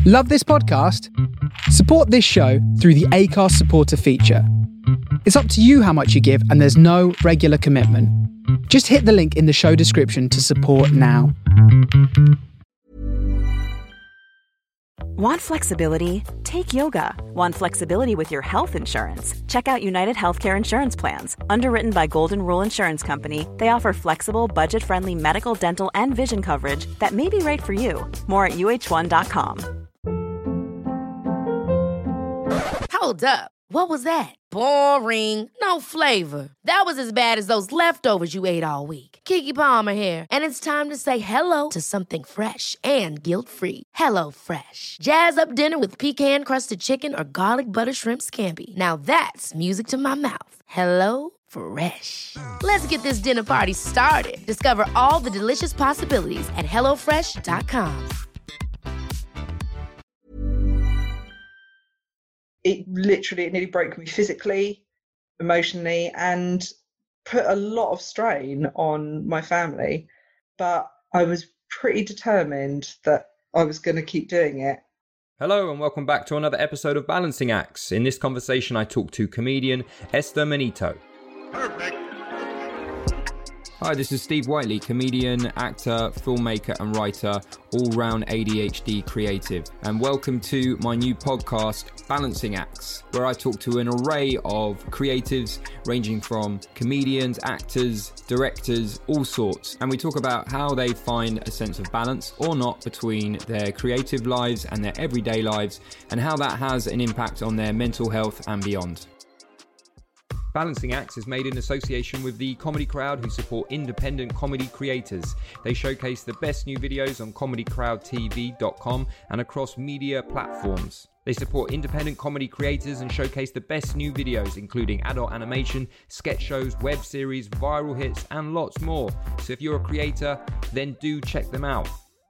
Love this podcast? Support this show through the Acast supporter feature. It's up to you how much you give, and there's no regular commitment. Just hit the link in the show description to support now. Want flexibility? Take yoga. Want flexibility with your health insurance? Check out United Healthcare Insurance Plans. Underwritten by Golden Rule Insurance Company, they offer flexible, budget-friendly medical, dental, and vision coverage that may be right for you. More at uh1.com. Hold up. What was that? Boring. No flavor. That was as bad as those leftovers you ate all week. Keke Palmer here. And it's time to say hello to something fresh and guilt-free. Hello Fresh. Jazz up dinner with pecan-crusted chicken or garlic butter shrimp scampi. Now that's music to my mouth. Hello Fresh. Let's get this dinner party started. Discover all the delicious possibilities at hellofresh.com. It nearly broke me physically, emotionally, and put a lot of strain on my family. But I was pretty determined that I was going to keep doing it. Hello and welcome back to another episode of Balancing Acts. In this conversation, I talk to comedian Esther Manito. Perfect. Hi, this is Steve Whiteley, comedian, actor, filmmaker and writer, all-round ADHD creative. And welcome to my new podcast, Balancing Acts, where I talk to an array of creatives ranging from comedians, actors, directors, all sorts. And we talk about how they find a sense of balance or not between their creative lives and their everyday lives, and how that has an impact on their mental health and beyond. Balancing Acts is made in association with the Comedy Crowd, who support independent comedy creators. They showcase the best new videos on comedycrowdtv.com and across media platforms. They support independent comedy creators and showcase the best new videos, including adult animation, sketch shows, web series, viral hits, and lots more. So if you're a creator, then do check them out.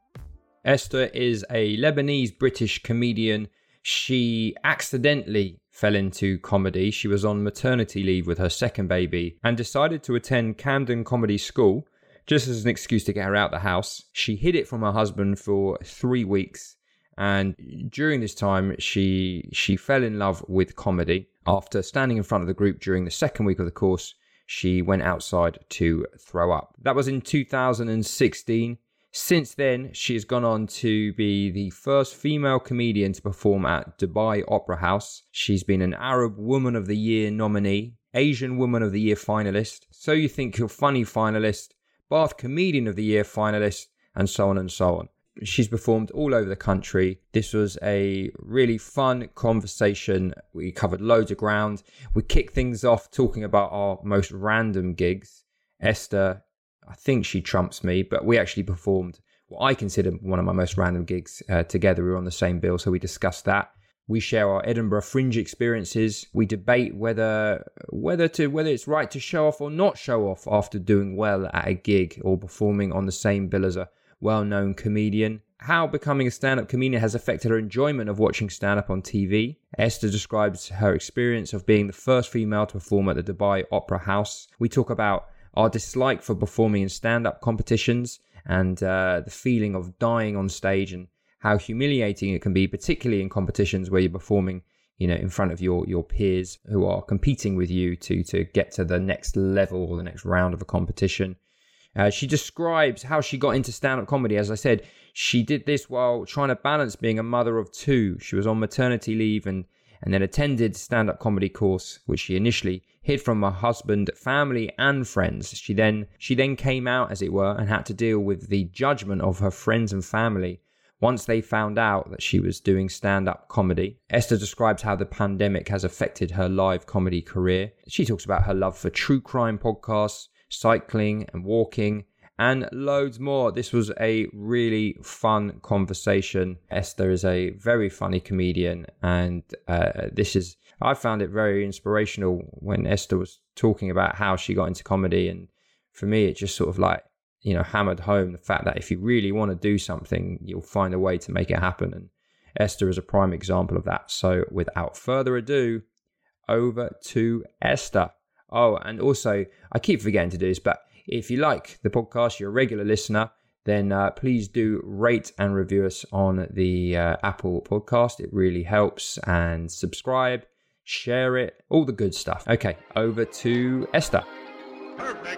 Esther is a Lebanese-British comedian. She accidentally fell into comedy. She was on maternity leave with her second baby and decided to attend Camden Comedy School just as an excuse to get her out the house. She hid it from her husband for 3 weeks, and during this time she fell in love with comedy. After standing in front of the group during the second week of the course, she went outside to throw up. That was in 2016. Since then, she has gone on to be the first female comedian to perform at Dubai Opera House. She's been an Arab Woman of the Year nominee, Asian Woman of the Year finalist, So You Think You're Funny finalist, Bath Comedian of the Year finalist, and so on and so on. She's performed all over the country. This was a really fun conversation. We covered loads of ground. We kicked things off talking about our most random gigs. Esther, I think she trumps me, but we actually performed what I consider one of my most random gigs together. We were on the same bill, so we discussed that. We share our Edinburgh Fringe experiences. We debate whether it's right to show off or not show off after doing well at a gig or performing on the same bill as a well-known comedian. How becoming a stand-up comedian has affected her enjoyment of watching stand-up on TV. Esther describes her experience of being the first female to perform at the Dubai Opera House. We talk about our dislike for performing in stand-up competitions and the feeling of dying on stage and how humiliating it can be, particularly in competitions where you're performing, in front of your peers who are competing with you to get to the next level or the next round of a competition. She describes how she got into stand-up comedy. As I said, she did this while trying to balance being a mother of two. She was on maternity leave and then attended stand-up comedy course, which she initially hid from her husband, family, and friends. She then came out, as it were, and had to deal with the judgment of her friends and family once they found out that she was doing stand-up comedy. Esther describes how the pandemic has affected her live comedy career. She talks about her love for true crime podcasts, cycling and walking, and loads more. This was a really fun conversation. Esther is a very funny comedian, and I found it very inspirational when Esther was talking about how she got into comedy. And for me, it just sort of hammered home the fact that if you really want to do something, you'll find a way to make it happen. And Esther is a prime example of that. So without further ado, over to Esther. Oh, and also, I keep forgetting to do this, but if you like the podcast, you're a regular listener, then please do rate and review us on the Apple podcast. It really helps. And subscribe, share it, all the good stuff. Okay, over to Esther. Perfect.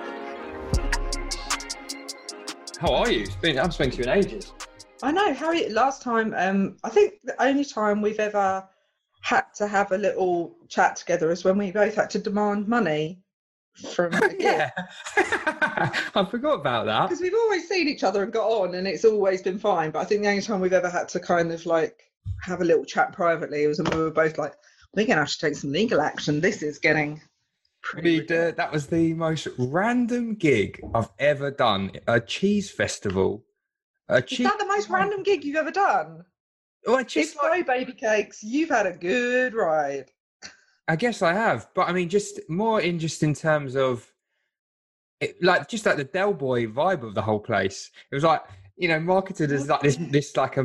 How are you? I haven't spoken to you in ages. I know. How are you? Last time, I think the only time we've ever had to have a little chat together is when we both had to demand money from a gig. Yeah. I forgot about that. Because we've always seen each other and got on, and it's always been fine. But I think the only time we've ever had to kind of like have a little chat privately was when we were both like, we're going to have to take some legal action. This is getting pretty ridiculous. That was the most random gig I've ever done. A cheese festival. Is that the most random gig you've ever done? Well, If so, baby cakes, you've had a good ride. I guess I have, but I mean, just in terms of it, like the Del Boy vibe of the whole place. It was like, you know, marketed as like this like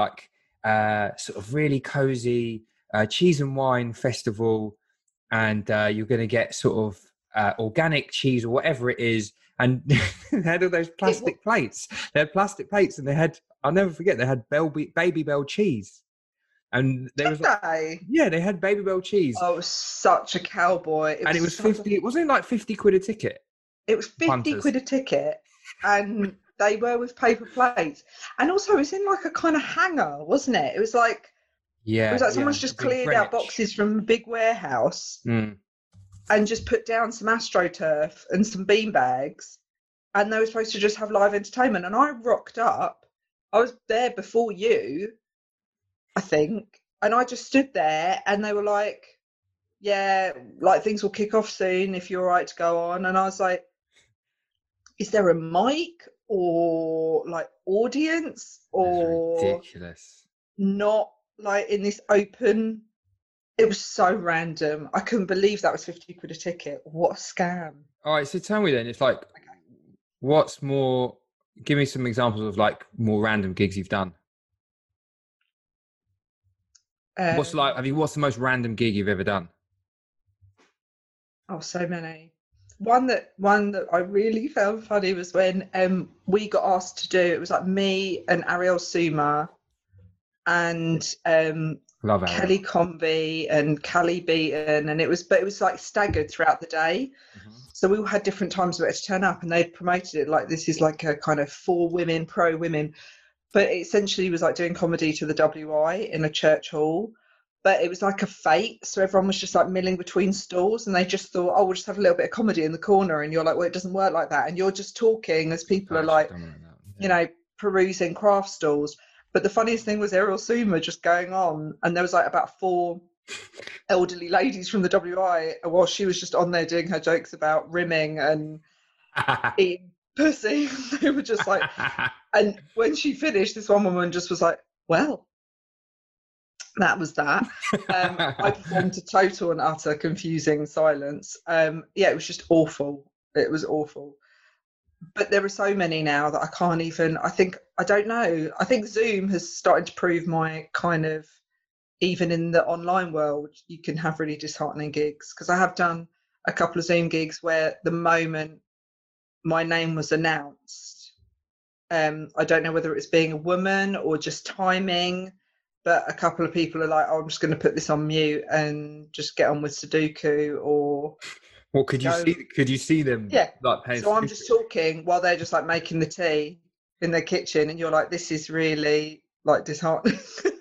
sort of really cozy cheese and wine festival, and you're going to get sort of organic cheese or whatever it is. And they had all those plastic plates. They had plastic plates, and they had, I'll never forget, they had Baby Bell cheese. And there was they had Baby Bell cheese. Oh, it was such a cowboy. It was 50, it wasn't like 50 quid a ticket. It was 50 quid a ticket, and they were with paper plates. And also it was in like a kind of hangar, wasn't it? It was like, someone's just cleared out boxes from a big warehouse and just put down some AstroTurf and some bean bags, and they were supposed to just have live entertainment. And I rocked up. I was there before you, I think, and I just stood there, and they were like, yeah, like things will kick off soon if you're all right to go on. And I was like, is there a mic or like audience or ridiculous? Not like in this open. It was so random. I couldn't believe that was 50 quid a ticket. What a scam. All right, so tell me then, it's like, what's more, give me some examples of like more random gigs you've done. What's the most random gig you've ever done? Oh, so many. One that I really found funny was when we got asked to do, it was like me and Ariel Suma and Kelly Convey and Callie Beaton, and it was like staggered throughout the day. So we all had different times where to turn up, and they'd promoted it like this is like a kind of for women, pro women, but it essentially was like doing comedy to the WI in a church hall. But it was like a fete, so everyone was just like milling between stalls, and they just thought, oh, we'll just have a little bit of comedy in the corner. And you're like, well, it doesn't work like that. And you're just talking as people are like, you know, perusing craft stalls. But the funniest thing was Ariel Suma just going on, and there was like about 4 elderly ladies from the WI while she was just on there doing her jokes about rimming and eating pussy. They were just like, and when she finished, this one woman just was like, well, that was that. I performed to total and utter confusing silence. It was just awful. It was awful. But there are so many now that I can't even, I don't know. I think Zoom has started to prove my kind of, even in the online world, you can have really disheartening gigs. Because I have done a couple of Zoom gigs where the moment my name was announced, I don't know whether it's being a woman or just timing, but a couple of people are like, oh, I'm just going to put this on mute and just get on with Sudoku or... Well, could you see them? Yeah. Like paying so I'm just talking while they're just like making the tea in their kitchen, and you're like, this is really like disheartening. Fucking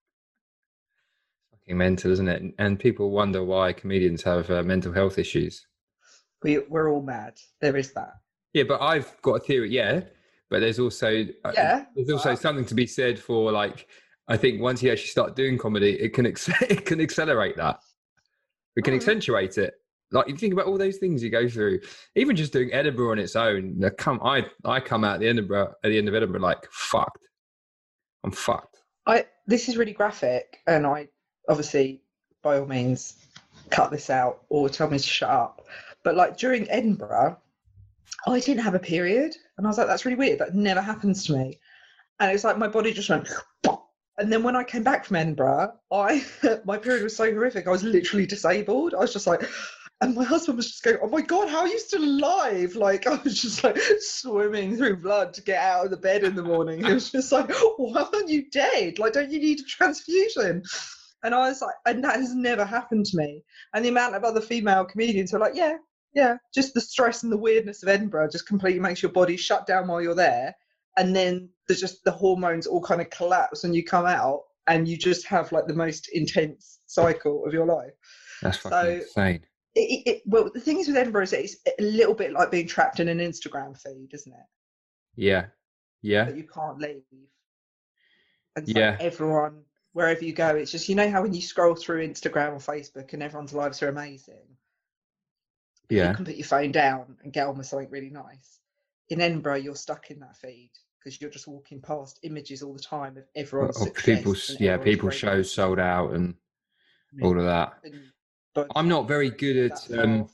mental, isn't it? And people wonder why comedians have mental health issues. We're all mad. There is that. Yeah, but I've got a theory. Yeah, but there's also something to be said for like. I think once you actually start doing comedy, it can accelerate that. It can accentuate it. Like you think about all those things you go through, even just doing Edinburgh on its own. I come out at the end of Edinburgh like fucked. I'm fucked. This is really graphic, and I obviously by all means cut this out or tell me to shut up. But like during Edinburgh, I didn't have a period, and I was like, that's really weird. That never happens to me. And it's like my body just went. And then when I came back from Edinburgh, my period was so horrific. I was literally disabled. I was just like, And my husband was just going, oh my God, how are you still alive? Like, I was just like swimming through blood to get out of the bed in the morning. He was just like, why aren't you dead? Like, don't you need a transfusion? And I was like, and that has never happened to me. And the amount of other female comedians who are like, yeah, just the stress and the weirdness of Edinburgh just completely makes your body shut down while you're there. And then there's just the hormones all kind of collapse when you come out, and you just have like the most intense cycle of your life. That's fucking insane. Well, the thing is with Edinburgh is it's a little bit like being trapped in an Instagram feed, isn't it? Yeah. That you can't leave. And so everyone, wherever you go, it's just, you know how when you scroll through Instagram or Facebook and everyone's lives are amazing, you can put your phone down and get on with something really nice. In Edinburgh, you're stuck in that feed because you're just walking past images all the time of everyone's success. People's shows sold out and all of that. I'm not very good at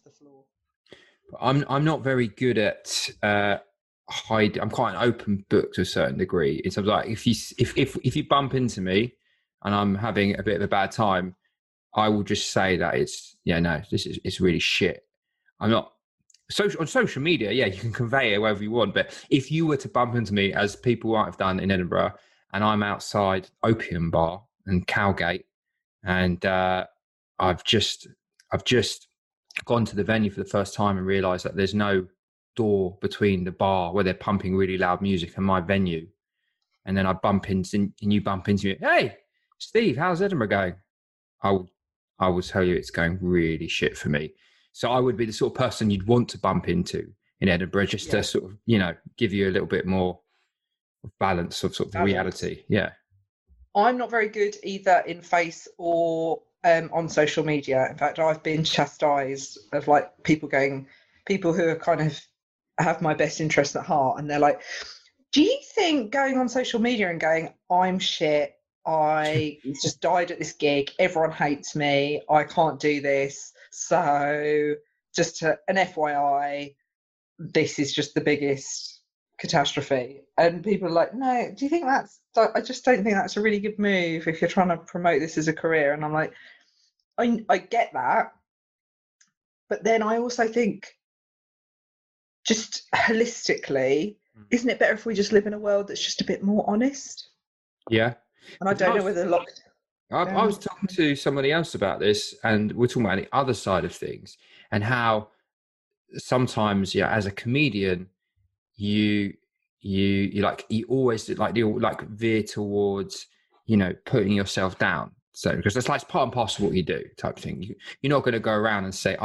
I'm not very good at I'm quite an open book to a certain degree. It's like if you bump into me and I'm having a bit of a bad time, I will just say that it's really shit. I'm not on social media. Yeah, you can convey it however you want. But if you were to bump into me, as people might have done in Edinburgh, and I'm outside Opium Bar and Cowgate, and I've just gone to the venue for the first time and realised that there's no door between the bar where they're pumping really loud music and my venue. And then I bump into and you bump into me. Hey, Steve, how's Edinburgh going? I will tell you it's going really shit for me. So I would be the sort of person you'd want to bump into in Edinburgh just to sort of, give you a little bit more balance of sort of reality. Yeah. I'm not very good either in face or on social media. In fact, I've been chastised of like people who are kind of have my best interests at heart, and they're like, do you think going on social media and going, I'm shit, I just died at this gig, everyone hates me, I can't do this, so just an FYI, this is just the biggest catastrophe? And people are like, no, do you think I just don't think that's a really good move if you're trying to promote this as a career. And I'm like, I get that, but then I also think, just holistically, isn't it better if we just live in a world that's just a bit more honest? Yeah. And I don't know whether I was talking to somebody else about this, and we're talking about the other side of things and how sometimes, as a comedian, you always veer towards, putting yourself down. So, because it's like part and parcel of what you do type of thing. You're not going to go around and say,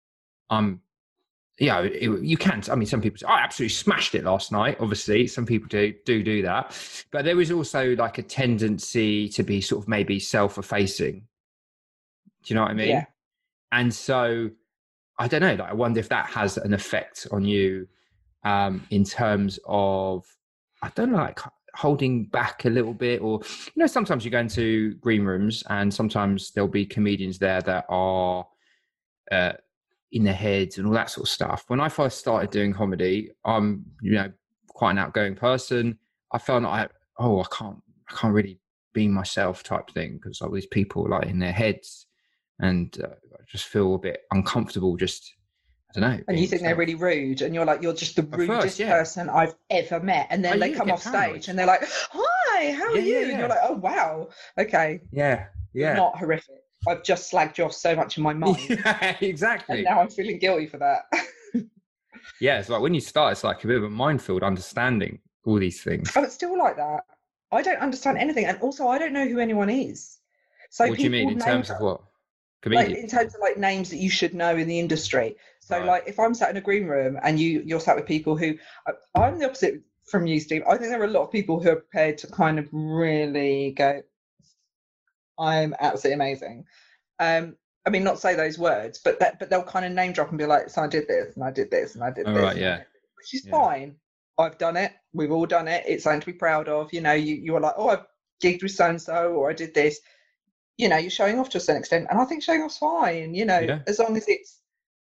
you can't. I mean, some people say, I absolutely smashed it last night. Obviously, some people do that. But there is also like a tendency to be sort of maybe self-effacing. Do you know what I mean? Yeah. And so, I don't know. Like, I wonder if that has an effect on you in terms of, I don't know, like holding back a little bit, or, sometimes you go into green rooms and sometimes there'll be comedians there that are in their heads and all that sort of stuff. When I first started doing comedy, I'm, quite an outgoing person. I felt like, I can't really be myself type thing, because all these people like in their heads, and I just feel a bit uncomfortable. Just, I don't know. And you think they're really rude, and you're like, you're just the rudest person I've ever met. And then they come off stage and they're like, hi, how are you? And you're like, oh, wow. Okay. Yeah. Yeah. Not horrific. I've just slagged you off so much in my mind. Yeah, exactly. And now I'm feeling guilty for that. Yeah, it's like when you start, it's like a bit of a minefield understanding all these things. Oh, it's still like that. I don't understand anything. And also, I don't know who anyone is. So what do you mean in terms of what? Comedian? Like, in terms of like names that you should know in the industry. So like if I'm sat in a green room and you're sat with people who, I'm the opposite from you, Steve. I think there are a lot of people who are prepared to kind of really go, I'm absolutely amazing. I mean, not say those words, but they'll kind of name drop and be like, so I did this and I did this and I did this. Right, yeah. Which is fine. I've done it. We've all done it. It's something to be proud of. You're like, oh, I've gigged with so-and-so, or I did this. You're showing off to a certain extent. And I think showing off's fine, as long as it's,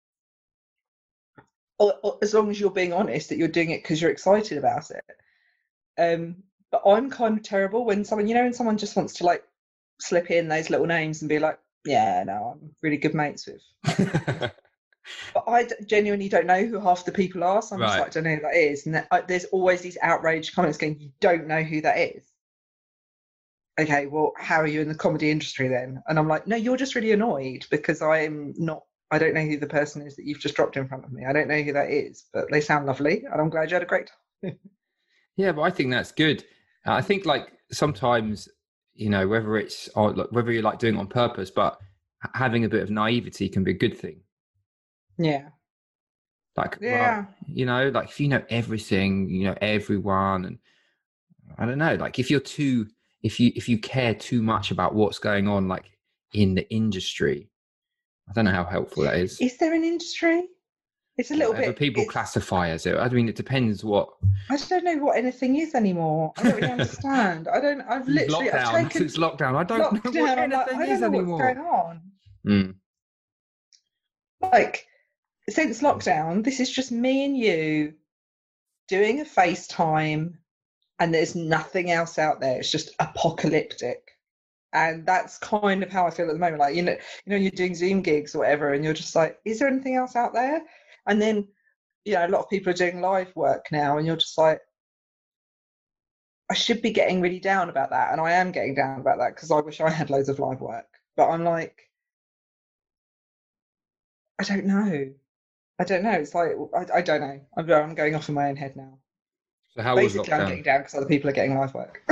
or as long as you're being honest that you're doing it because you're excited about it. But I'm kind of terrible when someone just wants to like slip in those little names and be like, yeah, no, I'm really good mates with But genuinely don't know who half the people are. So I'm just Right. like, I don't know who that is. And there's always these outraged comments going, you don't know who that is. Okay, well, how are you in the comedy industry then? And I'm like, no, you're just really annoyed because I don't know who the person is that you've just dropped in front of me. I don't know who that is, but they sound lovely. And I'm glad you had a great time. Yeah, but I think that's good. I think like sometimes, whether it's whether you like doing it on purpose, but having a bit of naivety can be a good thing. Yeah. Like, Yeah. well, like if you know everything, everyone, and I don't know, like if you care too much about what's going on, like in the industry, I don't know how helpful that is. Is there an industry? It's a little Whatever bit. people classify as it. I mean, it depends what. I don't know what anything is anymore. I don't really understand. I've taken Since lockdown, I don't know what anything is anymore. What's going on. Mm. Like, since lockdown, this is just me and you doing a FaceTime, and there's nothing else out there. It's just apocalyptic. And that's kind of how I feel at the moment. Like, you're doing Zoom gigs or whatever, and you're just like, is there anything else out there? And then, a lot of people are doing live work now, and you're just like, I should be getting really down about that. And I am getting down about that because I wish I had loads of live work. But I'm like, I don't know. It's like, I don't know. I'm going off in my own head now. So how Basically, was lockdown? I'm getting down because other people are getting live work.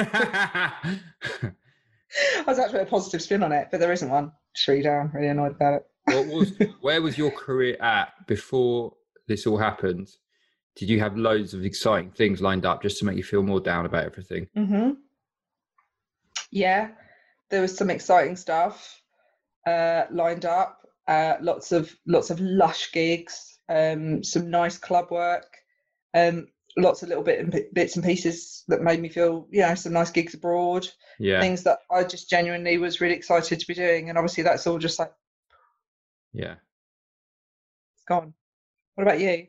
I was actually a positive spin on it, but there isn't one. Just really down, really annoyed about it. Where was your career at before this all happened? Did you have loads of exciting things lined up just to make you feel more down about everything? Mm-hmm. Yeah, there was some exciting stuff lined up. Lots of lush gigs, some nice club work, lots of little bits and pieces that made me feel, some nice gigs abroad. Yeah, things that I just genuinely was really excited to be doing, and obviously that's all just like, yeah, it's gone. What about you?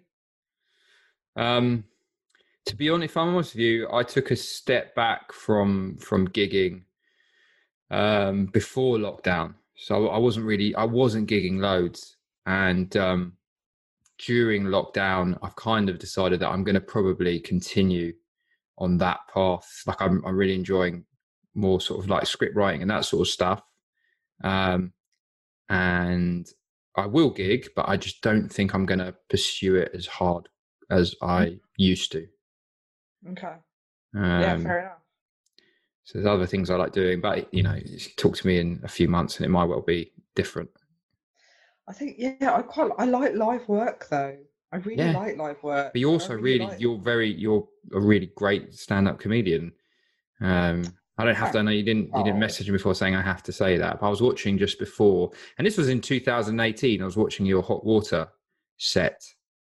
To be honest, if I'm honest with you, I took a step back from gigging before lockdown. So I wasn't gigging loads, and during lockdown, I've kind of decided that I'm going to probably continue on that path. Like I'm really enjoying more sort of like script writing and that sort of stuff. And I will gig, but I just don't think I'm going to pursue it as hard as I used to. Okay. Yeah, fair enough. So there's other things I like doing, but talk to me in a few months and it might well be different. I think, I like live work though. I really like live work. But you're also you're a really great stand-up comedian. I don't have to. I know you didn't message me before saying I have to say that. But I was watching just before, and this was in 2018. I was watching your Hot Water set.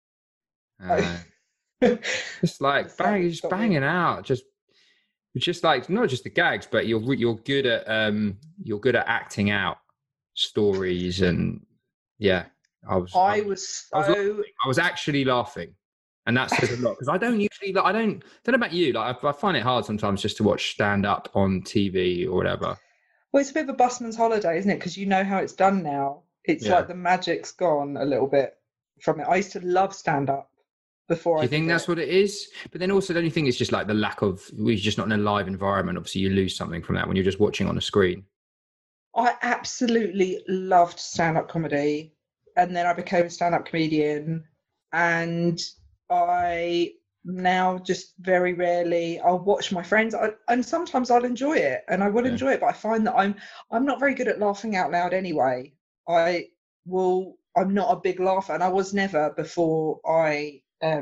Just like banging out, just like not just the gags, but you're good at acting out stories, and I was actually laughing. And that says a lot because I don't know about you. Like I find it hard sometimes just to watch stand up on TV or whatever. Well, it's a bit of a busman's holiday, isn't it? Because you know how it's done now. It's like the magic's gone a little bit from it. I used to love stand up before. Do you think that's what it is? But then also, don't you think it's just like the lack of? We're just not in a live environment. Obviously, you lose something from that when you're just watching on a screen. I absolutely loved stand up comedy, and then I became a stand up comedian, and I now just very rarely I'll watch my friends, and sometimes I'll enjoy it, and I will enjoy it, but I find that I'm not very good at laughing out loud anyway. I'm not a big laugher, and I was never before I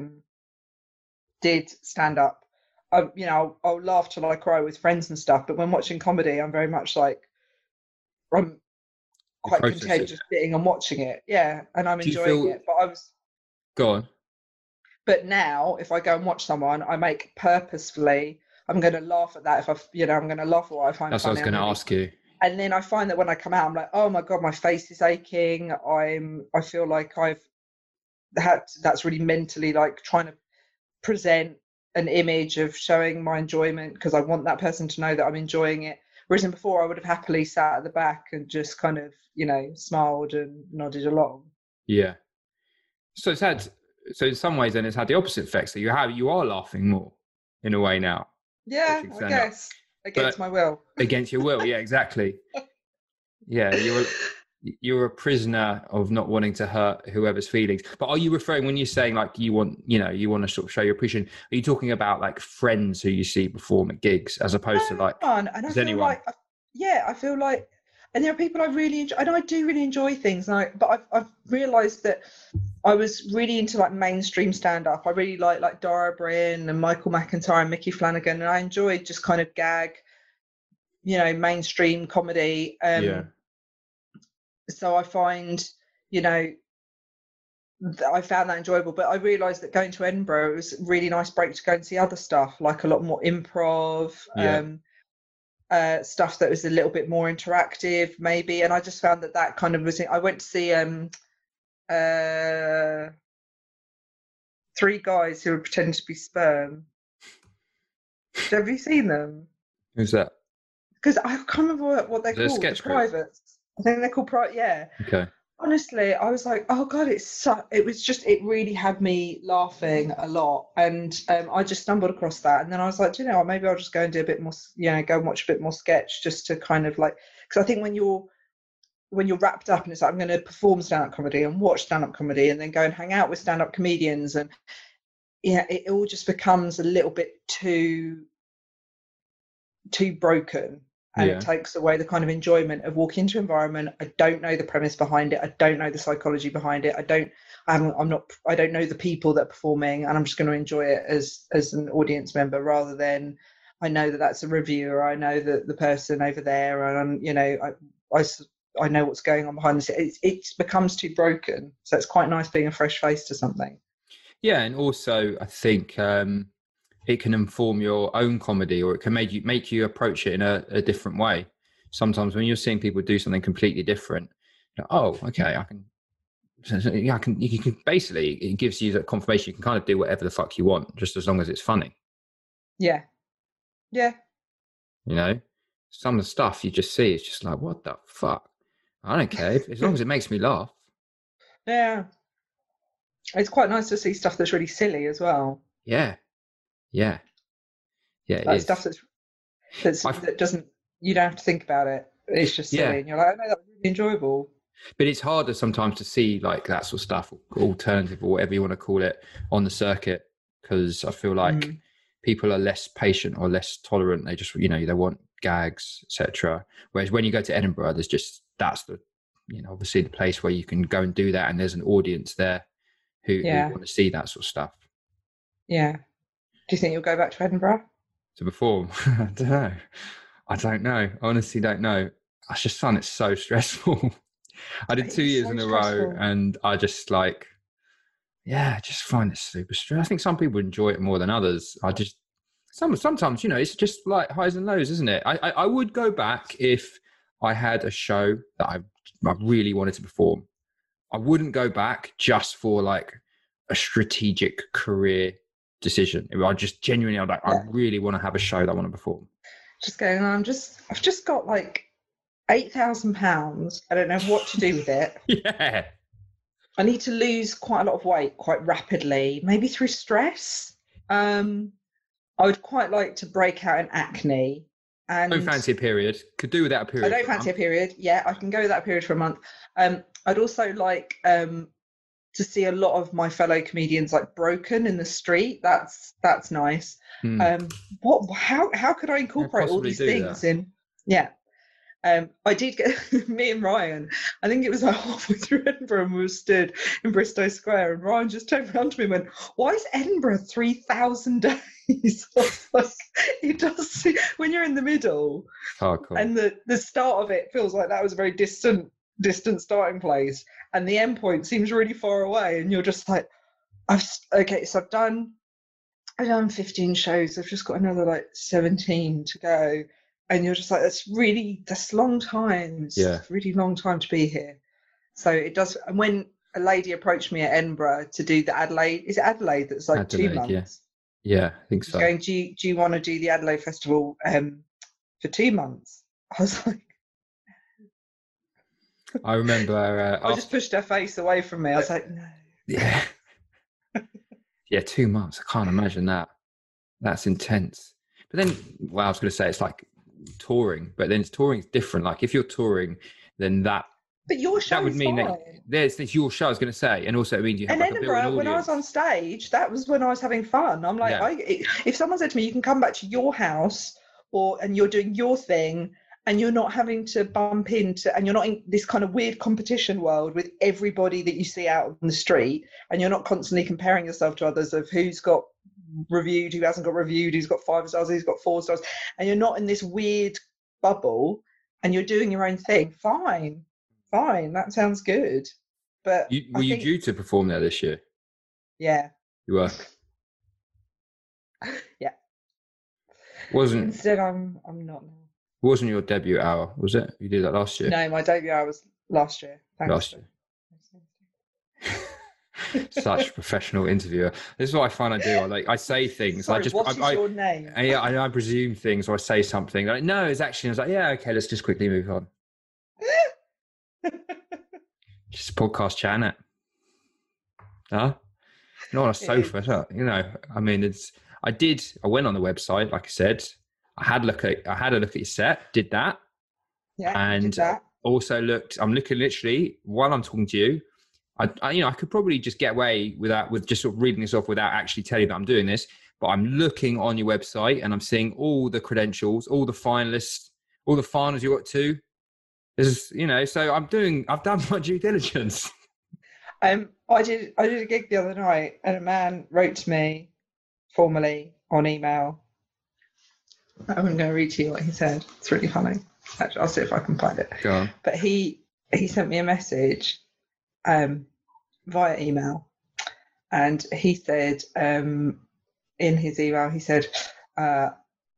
did stand up. I'll laugh till I cry with friends and stuff, but when watching comedy, I'm very much like I'm quite content just sitting and watching it, and I'm enjoying it. But I was go on. But now, if I go and watch someone, I make purposefully, I'm going to laugh at that. I'm going to laugh at what I find funny. That's what I was going to ask you. And then I find that when I come out, I'm like, oh my God, my face is aching. I feel like that's really mentally like trying to present an image of showing my enjoyment because I want that person to know that I'm enjoying it. Whereas before, I would have happily sat at the back and just kind of, smiled and nodded along. Yeah. So in some ways then it's had the opposite effect. So you are laughing more in a way now. Yeah, I guess. Against my will. Against your will, yeah, exactly. Yeah, you're a prisoner of not wanting to hurt whoever's feelings. But are you referring, when you're saying like you want to sort of show your appreciation, are you talking about like friends who you see perform at gigs as opposed to like and I feel anyone? like I feel like, and there are people I really enjoy, and I do really enjoy things. But I've realised that I was really into like mainstream stand-up. I really like Dara Bryn and Michael McIntyre and Mickey Flanagan, and I enjoyed just kind of gag, mainstream comedy. So I find, I found that enjoyable. But I realised that going to Edinburgh, it was a really nice break to go and see other stuff, like a lot more improv, stuff that was a little bit more interactive, maybe. And I just found that kind of was. I went to see three guys who were pretending to be sperm. Have you seen them? Who's that? Because I can't remember what they're called. Sketch the privates. I think they're called private. Yeah. Okay. Honestly, I was like, oh God, it really had me laughing a lot. And I just stumbled across that. And then I was like, maybe I'll just go and do a bit more, go and watch a bit more sketch, just to kind of like, because I think when you're wrapped up and it's like, I'm going to perform stand-up comedy and watch stand-up comedy and then go and hang out with stand-up comedians, and it all just becomes a little bit too broken. And it takes away the kind of enjoyment of walking into an environment. I don't know the premise behind it. I don't know the psychology behind it. I don't know the people that are performing, and I'm just going to enjoy it as an audience member, rather than I know that that's a reviewer. I know that the person over there, and I know what's going on behind the scenes. It becomes too broken. So it's quite nice being a fresh face to something. Yeah, and also I think it can inform your own comedy, or it can make you approach it in a different way. Sometimes when you're seeing people do something completely different, okay, you can basically, it gives you that confirmation. You can kind of do whatever the fuck you want, just as long as it's funny. Yeah. Some of the stuff you just see is just like, what the fuck? I don't care, as long as it makes me laugh. Yeah. It's quite nice to see stuff that's really silly as well. Yeah. Like stuff that doesn't, you don't have to think about it. It's just silly, and you're like, that was really enjoyable. But it's harder sometimes to see like that sort of stuff, alternative or whatever you want to call it, on the circuit, because I feel like people are less patient or less tolerant. They just, they want gags, etc. Whereas when you go to Edinburgh, that's the, obviously the place where you can go and do that, and there's an audience there who want to see that sort of stuff. Yeah. Do you think you'll go back to Edinburgh to perform? I don't know. I honestly don't know. I just find it so stressful. I did 2 years in a row, and I just just find it super stressful. I think some people enjoy it more than others. Sometimes, it's just like highs and lows, isn't it? I would go back if I had a show that I really wanted to perform. I wouldn't go back just for like a strategic career decision. I just genuinely, I really want to have a show that I want to perform. Just going, I've just got like £8,000. I don't know what to do with it. Yeah. I need to lose quite a lot of weight quite rapidly, maybe through stress. I would quite like to break out in acne. And don't fancy a period. Could do without a period. I don't fancy a period. Yeah, I can go without a period for a month. I'd also like to see a lot of my fellow comedians like broken in the street. That's nice. How could I incorporate all these things in? Yeah. I did get me and Ryan, I think it was like halfway through Edinburgh, and we were stood in Bristow Square, and Ryan just turned around to me and went, why is Edinburgh 3,000 days? I was like, it does seem, when you're in the middle, cool. And the start of it feels like that was a very distant starting place, and the end point seems really far away, and you're just like, so I've done 15 shows, I've just got another 17 to go. And you're just like, that's long time. It's a really long time to be here. So it does. And when a lady approached me at Edinburgh to do the Adelaide, is it Adelaide that's like Adelaide, 2 months? Yeah, I think so. Going, do you want to do the Adelaide Festival for 2 months? I was like, I remember. I just pushed her face away from me. I was like, no. Yeah. Yeah, 2 months. I can't imagine that. That's intense. But then, well, I was going to say it's like touring, but then touring is different. Like if you're touring, then that But your show would is mean fine. that it's your show, I was going to say. And also it means you have In like a built-in Edinburgh, when I was on audience. stage, that was when I was having fun. I'm like, Yeah. if someone said to me, you can come back to your house and you're doing your thing and you're not having to bump into, and you're not in this kind of weird competition world with everybody that you see out on the street, and you're not constantly comparing yourself to others of who's got reviewed, who hasn't got reviewed, who's got 5 stars, who's got 4 stars, and you're not in this weird bubble and you're doing your own thing, fine, that sounds good. But Were you due to perform there this year? Yeah. You were? Yeah. Instead, I'm not now. Wasn't your debut hour, was it? You did that last year? No, my debut hour was last year. Last year. Such a professional interviewer. This is what I find I do. I say things. Sorry, what is your name? I presume things, or I say something. Like, no, it's actually. I was like, yeah, okay, let's just quickly move on. Just a podcast chat, innit? Huh? Not on a sofa, so, you know. I mean, I went on the website, like I said. I had a look at your set. Did that. Yeah. And did that. Also I'm looking literally while I'm talking to you. I could probably just get away with just sort of reading this off without actually telling you that I'm doing this. But I'm looking on your website and I'm seeing all the credentials, all the finalists, all the finals you got to. This is, so I've done my due diligence. I did a gig the other night and a man wrote to me formally on email. I'm going to read to you what he said. It's really funny. Actually, I'll see if I can find it. Go on. But he sent me a message via email, and he said in his email, he said, hang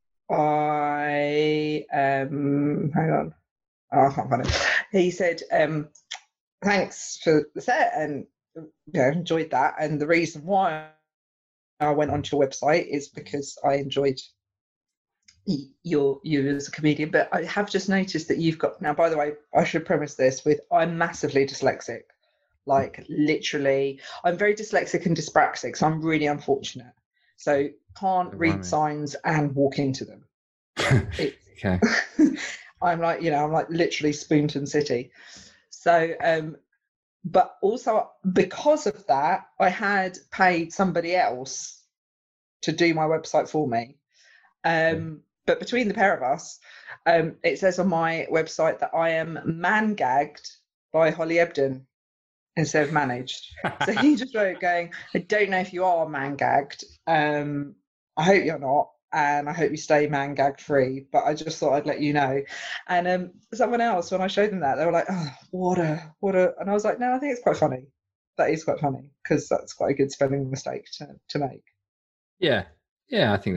on. Oh, I can't find it. He said, thanks for the set and enjoyed that. And the reason why I went onto your website is because I enjoyed you as a comedian. But I have just noticed that you've got, now, by the way, I should premise this with, I'm massively dyslexic. Like literally, I'm very dyslexic and dyspraxic, so I'm really unfortunate. So can't read signs and walk into them. Okay. I'm like literally Spoonton City. So, but also because of that, I had paid somebody else to do my website for me. But between the pair of us, it says on my website that I am man-gagged by Holly Ebden instead of managed. So he just wrote going, I don't know if you are man-gagged. I hope you're not. And I hope you stay man-gag free, but I just thought I'd let you know. And someone else, when I showed them that, they were like, oh, what a, and I was like, no, I think it's quite funny. That is quite funny, because that's quite a good spelling mistake to make. Yeah. Yeah, I think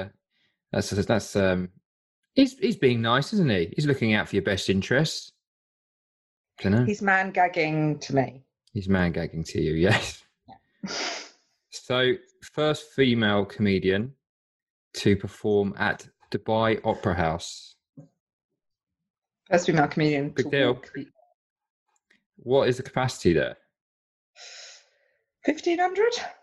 he's being nice, isn't he? He's looking out for your best interests. Don't know. He's man-gagging to me. He's man-gagging to you, yes. Yeah. So, first female comedian to perform at Dubai Opera House. First female comedian. Big deal. What is the capacity there? 1,500.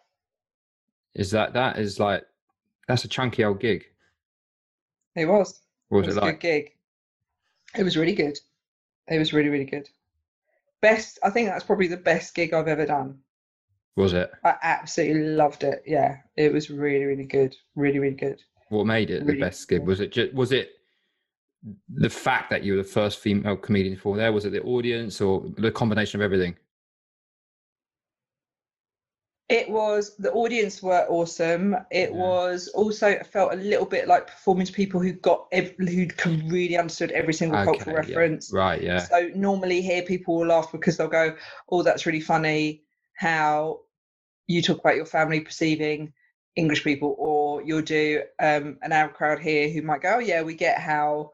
That's a chunky old gig. It was. What was it like? A good gig. It was really good. It was really, really good. I think that's probably the best gig I've ever done. Was it? I absolutely loved it. Yeah, it was really, really good. Really, really good. What made it the best gig? Was it the fact that you were the first female comedian for there? Was it the audience or the combination of everything? It was, the audience were awesome. It was also, it felt a little bit like performing to people who really understood every single cultural reference. Yeah. Right, yeah. So normally here people will laugh because they'll go, oh, that's really funny how you talk about your family perceiving English people, or you'll do an Arab crowd here who might go, oh yeah, we get how,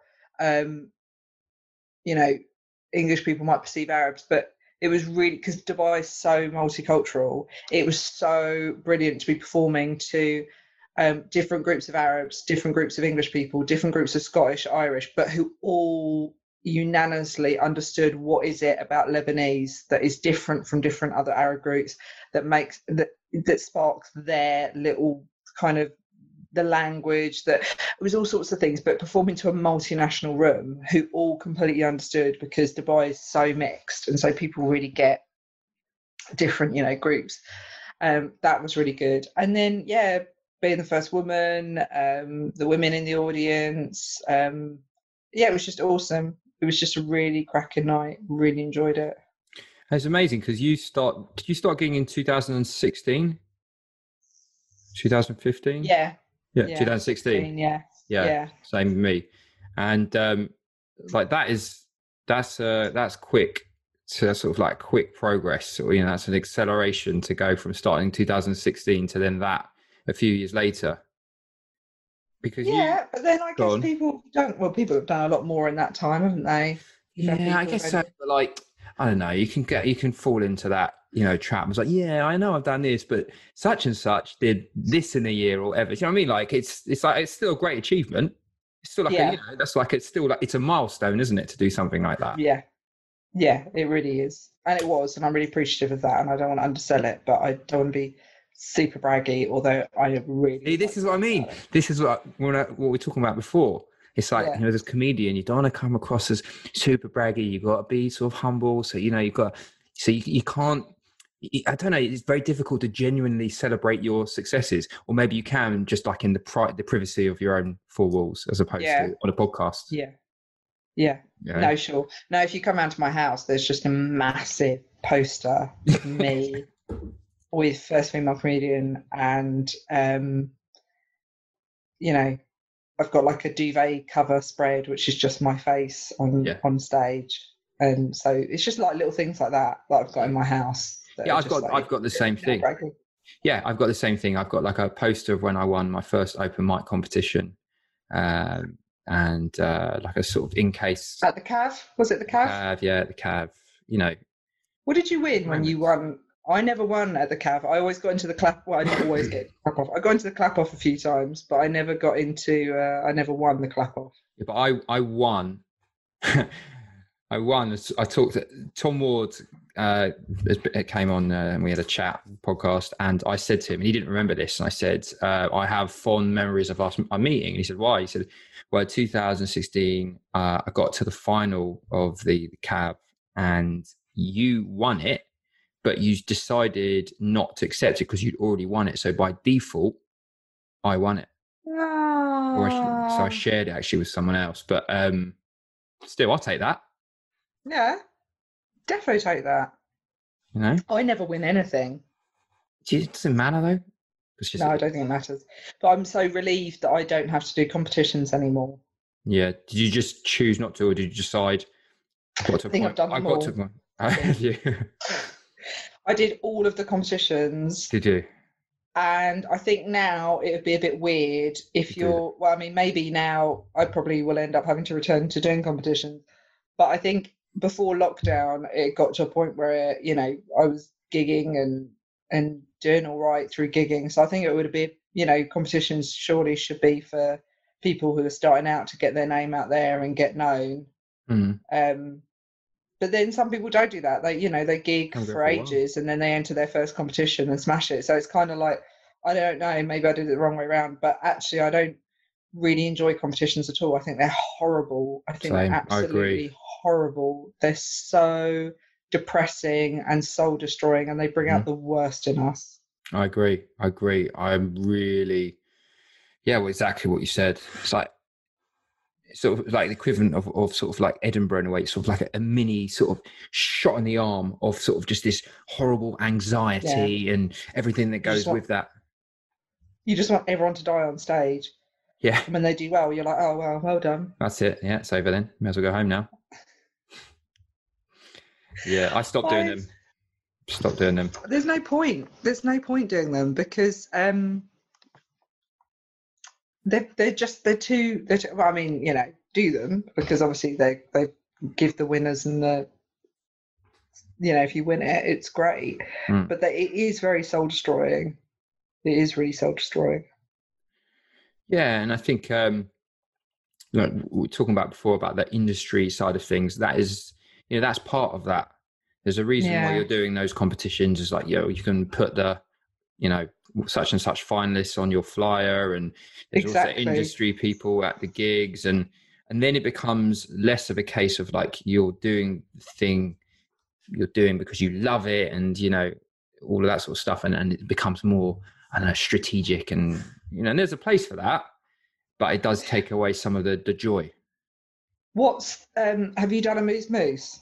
English people might perceive Arabs, but it was really, because Dubai is so multicultural, it was so brilliant to be performing to different groups of Arabs, different groups of English people, different groups of Scottish, Irish, but who all unanimously understood what is it about Lebanese that is different from different other Arab groups that sparks their little kind of the language, that it was all sorts of things, but performing to a multinational room who all completely understood, because Dubai is so mixed and so people really get different, groups. That was really good. And then, being the first woman, the women in the audience, it was just awesome. It was just a really cracking night. Really enjoyed it. It's amazing because did you start gigging in 2016? 2015? Yeah, 2016. Yeah, same with me. And that's quick to sort of like quick progress. Or, that's an acceleration to go from starting 2016 to then that a few years later. Because but then I guess people have done a lot more in that time, haven't they? Yeah, I guess so. But like, I don't know, you can fall into that, trap. It's like, yeah, I know I've done this, but such and such did this in a year or whatever. You know what I mean? Like, it's still a great achievement. It's still like it's a milestone, isn't it, to do something like that? Yeah, it really is, and it was, and I'm really appreciative of that. And I don't want to undersell it, but I don't want to be super braggy. Although I really, this is what I mean. This is what we were talking about before. It's like, as a comedian, you don't want to come across as super braggy. You've got to be sort of humble. So, you can't, I don't know, it's very difficult to genuinely celebrate your successes. Or maybe you can just like in the privacy of your own four walls, as opposed to on a podcast. Yeah. No, sure. No, if you come round to my house, there's just a massive poster of me with first female comedian. And, I've got like a duvet cover spread, which is just my face on stage. And so it's just like little things like that I've got in my house. I've got the same thing. Yeah, I've got the same thing. I've got like a poster of when I won my first open mic competition. And like a sort of in case. At the Cav? Was it the Cav? The Cav, What did you win when you won? I never won at the Cav. I always got into the clap. Well, I didn't always get clap off. I got into the clap off a few times, but I never got into. I never won the clap off. Yeah, but I won. I won. I talked to Tom Ward. It came on and we had a chat podcast, and I said to him, and he didn't remember this, and I said, I have fond memories of our meeting. And he said, why? He said, well, 2016, I got to the final of the Cav, and you won it. But you decided not to accept it because you'd already won it. So by default, I won it. So I shared it actually with someone else. But still, I'll take that. Yeah, definitely take that. I never win anything. It doesn't matter though. No, I don't think it matters. But I'm so relieved that I don't have to do competitions anymore. Yeah. Did you just choose not to, or did you decide? I think I've done them all. I did all of the competitions. Did you? And I think now it would be a bit weird if maybe now I probably will end up having to return to doing competitions. But I think before lockdown, it got to a point where, I was gigging and doing all right through gigging. So I think it would be, competitions surely should be for people who are starting out to get their name out there and get known. But then some people don't do that. They gig for ages and then they enter their first competition and smash it. So it's kind of like, I don't know, maybe I did it the wrong way around. But actually, I don't really enjoy competitions at all. I think they're horrible. I think they're absolutely horrible. They're so depressing and soul destroying, and they bring out the worst in us. I agree. I'm really, exactly what you said. It's like, sort of like the equivalent of sort of like Edinburgh in a way. It's sort of like a mini sort of shot in the arm of sort of just this horrible anxiety and everything that goes with that. You just want everyone to die on stage. Yeah. And when they do well, you're like, oh, well done. That's it. Yeah, it's over then. May as well go home now. Yeah, I stopped doing them. There's no point. Doing them because they're too. Well, I mean, do them because obviously they give the winners and the. If you win it, it's great. But it is very soul destroying. It is really soul destroying. Yeah, and I think we were talking about before about the industry side of things. That is, that's part of that. There's a reason why you're doing those competitions. Is like, you can put the, such and such finalists on your flyer, and there's also industry people at the gigs, and then it becomes less of a case of like you're doing the thing you're doing because you love it, and all of that sort of stuff, and it becomes more, I don't know, strategic, and and there's a place for that, but it does take away some of the joy. Have you done a Moose Moose?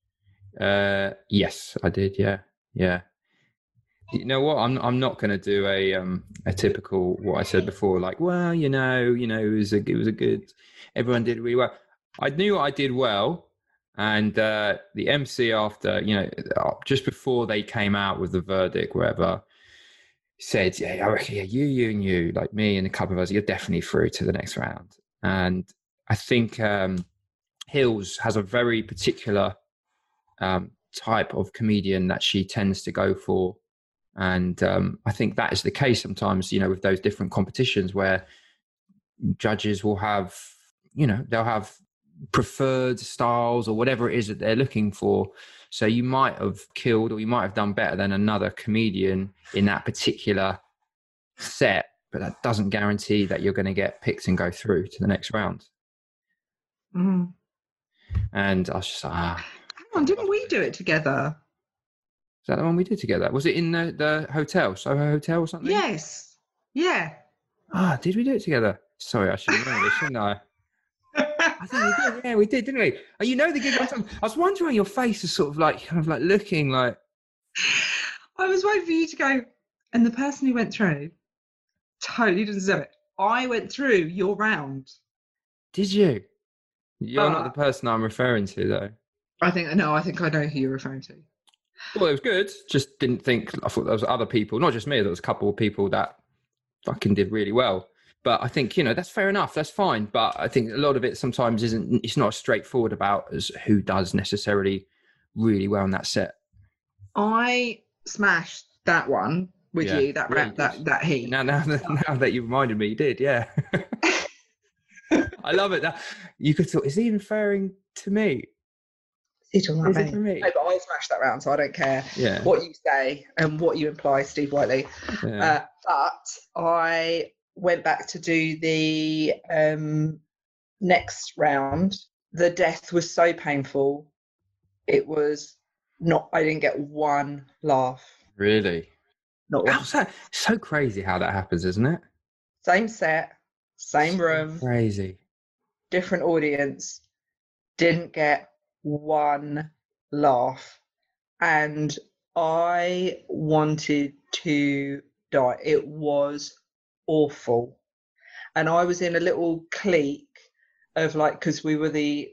Yes, I did. Yeah. You know what? I'm not going to do a typical what I said before. Like, well, it was a good. Everyone did really well. I knew I did well, and the MC after, just before they came out with the verdict, whatever, said, "Yeah, I reckon, you and you, like me and a couple of us, you're definitely through to the next round." And I think Hills has a very particular type of comedian that she tends to go for. And I think that is the case sometimes, with those different competitions where judges will have, they'll have preferred styles or whatever it is that they're looking for. So you might have killed, or you might have done better than another comedian in that particular set, but that doesn't guarantee that you're going to get picked and go through to the next round. Mm-hmm. And I was just like, hang on, didn't we do it together? Is that the one we did together? Was it in the hotel, Soho Hotel or something? Yes. Yeah. Did we do it together? Sorry, I should have known this, shouldn't I? I think we did. Yeah, we did, didn't we? Oh, the gig I'm talking. I was wondering, your face is sort of like, kind of like looking like. I was waiting for you to go, and the person who went through totally didn't deserve it. I went through your round. Did you? You're not the person I'm referring to, though. I think I know who you're referring to. Well, it was good. Just didn't think. I thought there was other people, not just me. There was a couple of people that fucking did really well. But I think, that's fair enough. That's fine. But I think a lot of it sometimes it's not as straightforward about as who does necessarily really well in that set. I smashed that one with you, that round, that heat. Now that you reminded me, you did, yeah. I love it. That you could thought, is he referring to me? Is it for me? No, but I smashed that round, so I don't care what you say and what you imply, Steve Whiteley. Yeah. But I went back to do the next round. The death was so painful. It was not. I didn't get one laugh. Really? Not one. How's that? So crazy how that happens, isn't it? Same set, same room. Crazy. Different audience. Didn't get one laugh, and I wanted to die. It was awful. And I was in a little clique of like, because we were the,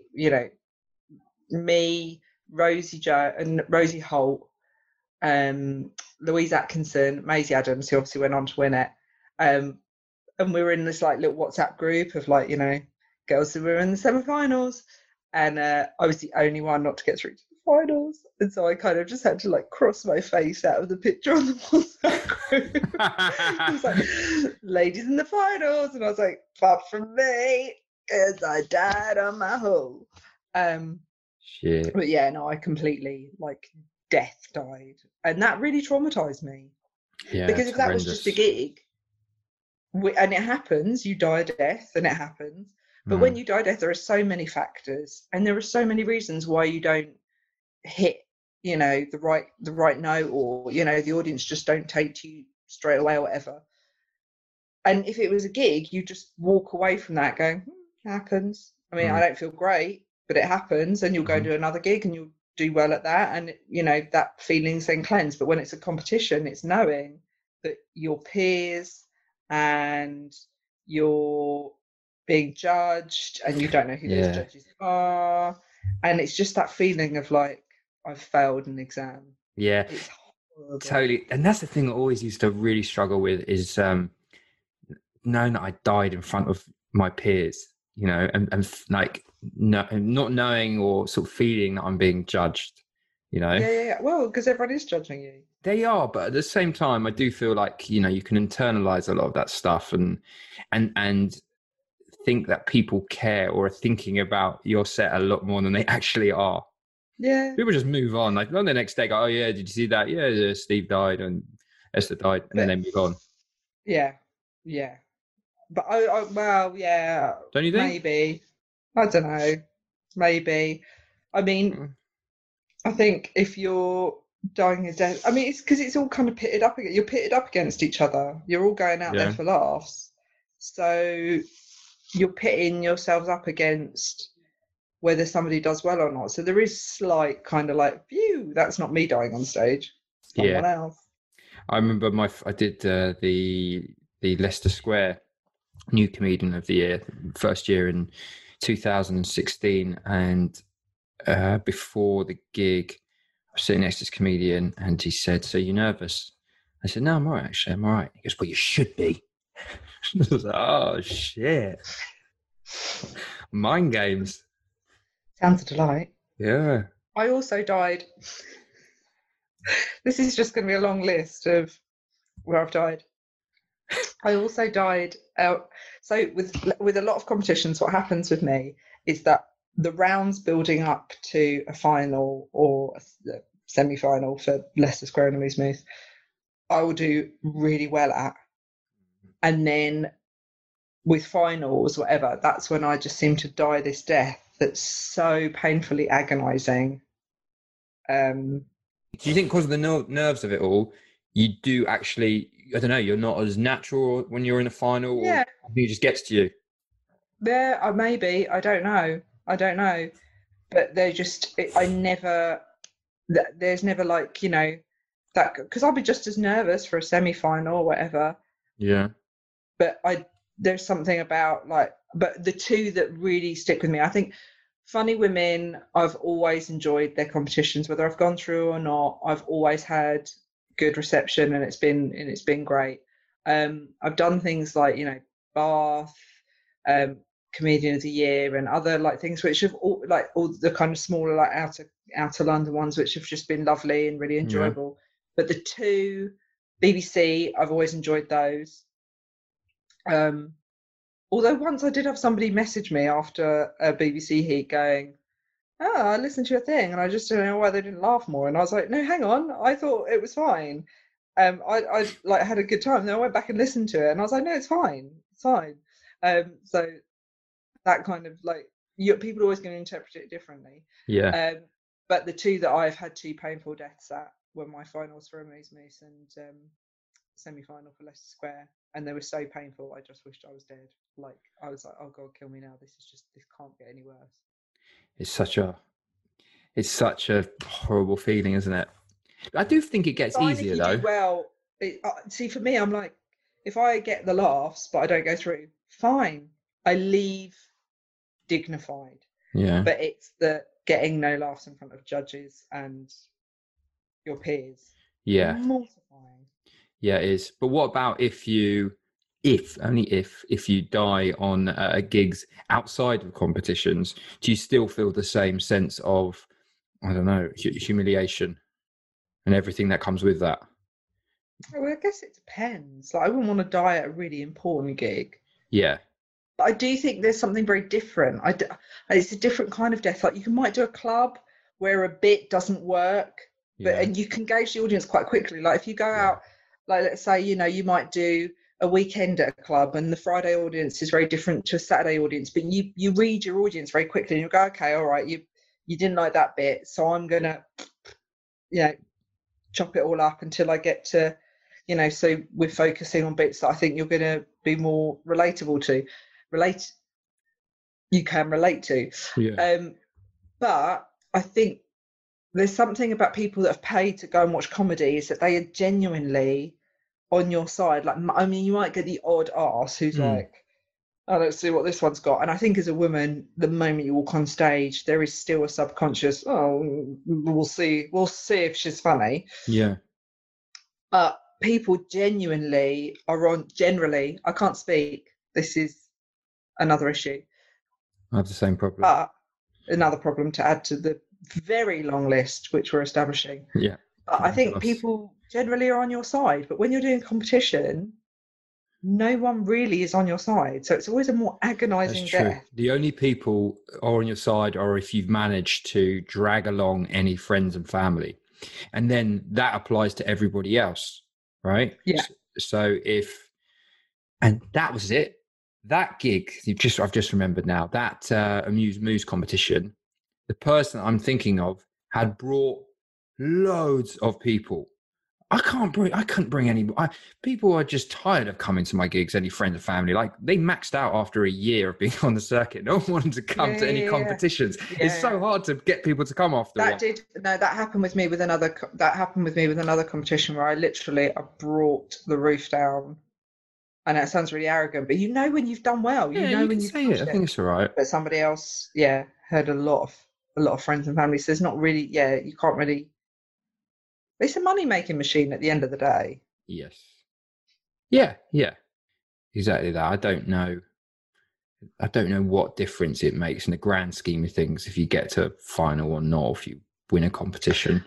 me, Rosie Holt, Louise Atkinson, Maisie Adams, who obviously went on to win it, and we were in this like little WhatsApp group of like, girls who were in the semi-finals. And I was the only one not to get through to the finals. And so I kind of just had to like cross my face out of the picture on the WhatsApp group. It was like, ladies in the finals. And I was like, far from me, because I died on my hole. Shit. But yeah, no, I completely like death died. And that really traumatized me. Yeah, because if that was just a gig, and it happens, you die a death and it happens. But when you die death, there are so many factors, and there are so many reasons why you don't hit, the right note, or the audience just don't take to you straight away or whatever. And if it was a gig, you just walk away from that going, it happens. I mean, I don't feel great, but it happens, and you'll go do another gig and you'll do well at that, and that feeling's then cleansed. But when it's a competition, it's knowing that your peers and your being judged, and you don't know who those judges are, and it's just that feeling of like, I've failed an exam. Yeah, it's horrible. Totally. And that's the thing I always used to really struggle with is knowing that I died in front of my peers, and like not knowing or sort of feeling that I'm being judged, Yeah. Well, because everyone is judging you. They are, but at the same time, I do feel like you can internalize a lot of that stuff and think that people care or are thinking about your set a lot more than they actually are. Yeah. People just move on. Like on the next day, go, oh yeah, did you see that? Yeah, Steve died and Esther died, and then they move on. Yeah. But well, yeah. Don't you think? Maybe. I don't know. Maybe. I mean, I think if you're dying a death, I mean, it's because it's all kind of pitted up. You're pitted up against each other. You're all going out there for laughs. So you're pitting yourselves up against whether somebody does well or not. So there is slight kind of like, phew, that's not me dying on stage. Someone else. I remember I did the Leicester Square New Comedian of the Year, first year in 2016, and before the gig, I was sitting next to this comedian, and he said, "So you nervous?" I said, "No, I'm all right, actually. I'm all right." He goes, "Well, you should be." I was like, "Oh shit, mind games." Sounds a delight. Yeah. I also died. This is just going to be a long list of where I've died. I also died out. So with a lot of competitions, what happens with me is that the rounds building up to a final or a semi-final for Leicester Square and Louise Muth, I will do really well at. And then with finals, whatever, that's when I just seem to die this death that's so painfully agonising. Do you think because of the nerves of it all, you do actually, I don't know, you're not as natural when you're in a final, or it just gets to you? Yeah, maybe. I don't know. But they're just, there's never like, you know, that, because I'll be just as nervous for a semi-final or whatever. Yeah. But there's something about like, but the two that really stick with me, I think Funny Women, I've always enjoyed their competitions, whether I've gone through or not. I've always had good reception, and it's been great. I've done things like, you know, Bath, Comedian of the Year, and other like things which have all the kind of smaller like outer London ones, which have just been lovely and really enjoyable. But the two BBC, I've always enjoyed those. Although once I did have somebody message me after a BBC Heat going, "Oh, I listened to your thing and I just don't know why they didn't laugh more." And I was like, "No, hang on, I thought it was fine. I like had a good time." Then I went back and listened to it, and I was like, "No, it's fine. So that kind of like, people are always going to interpret it differently. Yeah. But the two that I've had two painful deaths at were my finals for Louise Muth and semi-final for Leicester Square, and they were so painful. I just wished I was dead. Like I was like, "Oh God, kill me now. This can't get any worse." It's such a horrible feeling, isn't it? I do think it gets easier though. Well, see, for me, I'm like, if I get the laughs but I don't go through, fine. I leave dignified. Yeah. But it's the getting no laughs in front of judges and your peers. Yeah. Mortifying. Yeah, it is. But what about if you die on gigs outside of competitions? Do you still feel the same sense of, I don't know, humiliation and everything that comes with that? Well, I guess it depends. Like, I wouldn't want to die at a really important gig. Yeah. But I do think there's something very different. It's a different kind of death. Like, you might do a club where a bit doesn't work, and you can gauge the audience quite quickly. Like, if you go out, like, let's say, you know, you might do a weekend at a club and the Friday audience is very different to a Saturday audience, but you read your audience very quickly and you go, okay, all right, you didn't like that bit, so I'm going to, you know, chop it all up until I get to, you know, so we're focusing on bits that I think you're going to be more relatable to. You can relate to. Yeah. But I think there's something about people that have paid to go and watch comedy is that they are genuinely on your side. Like, I mean, you might get the odd arse who's like, "Oh, let's see what this one's got." And I think as a woman, the moment you walk on stage, there is still a subconscious, "Oh, we'll see if she's funny." Yeah. But people genuinely are on. Generally, I can't speak. This is another issue. I have the same problem. But another problem to add to the very long list which we're establishing. Yeah. But I think people generally are on your side. But when you're doing competition, no one really is on your side. So it's always a more agonizing That's true. death. The only people are on your side are if you've managed to drag along any friends and family. And then that applies to everybody else, right? Yeah. So and that was it. That gig, I've just remembered now, that Amuse Moose competition, the person I'm thinking of had brought loads of people. I couldn't bring any. People are just tired of coming to my gigs, any friends or family. Like, they maxed out after a year of being on the circuit. No one wanted to come to any competitions. Yeah. It's so hard to get people to come after one. That happened with me with another competition where I brought the roof down. And that sounds really arrogant, but when you've done well, you can say it. I think it's all right. But somebody else, heard a lot of friends and family. So there's not really, you can't really. It's a money-making machine at the end of the day. Yes. Yeah, exactly that. I don't know what difference it makes in the grand scheme of things if you get to final or not, if you win a competition.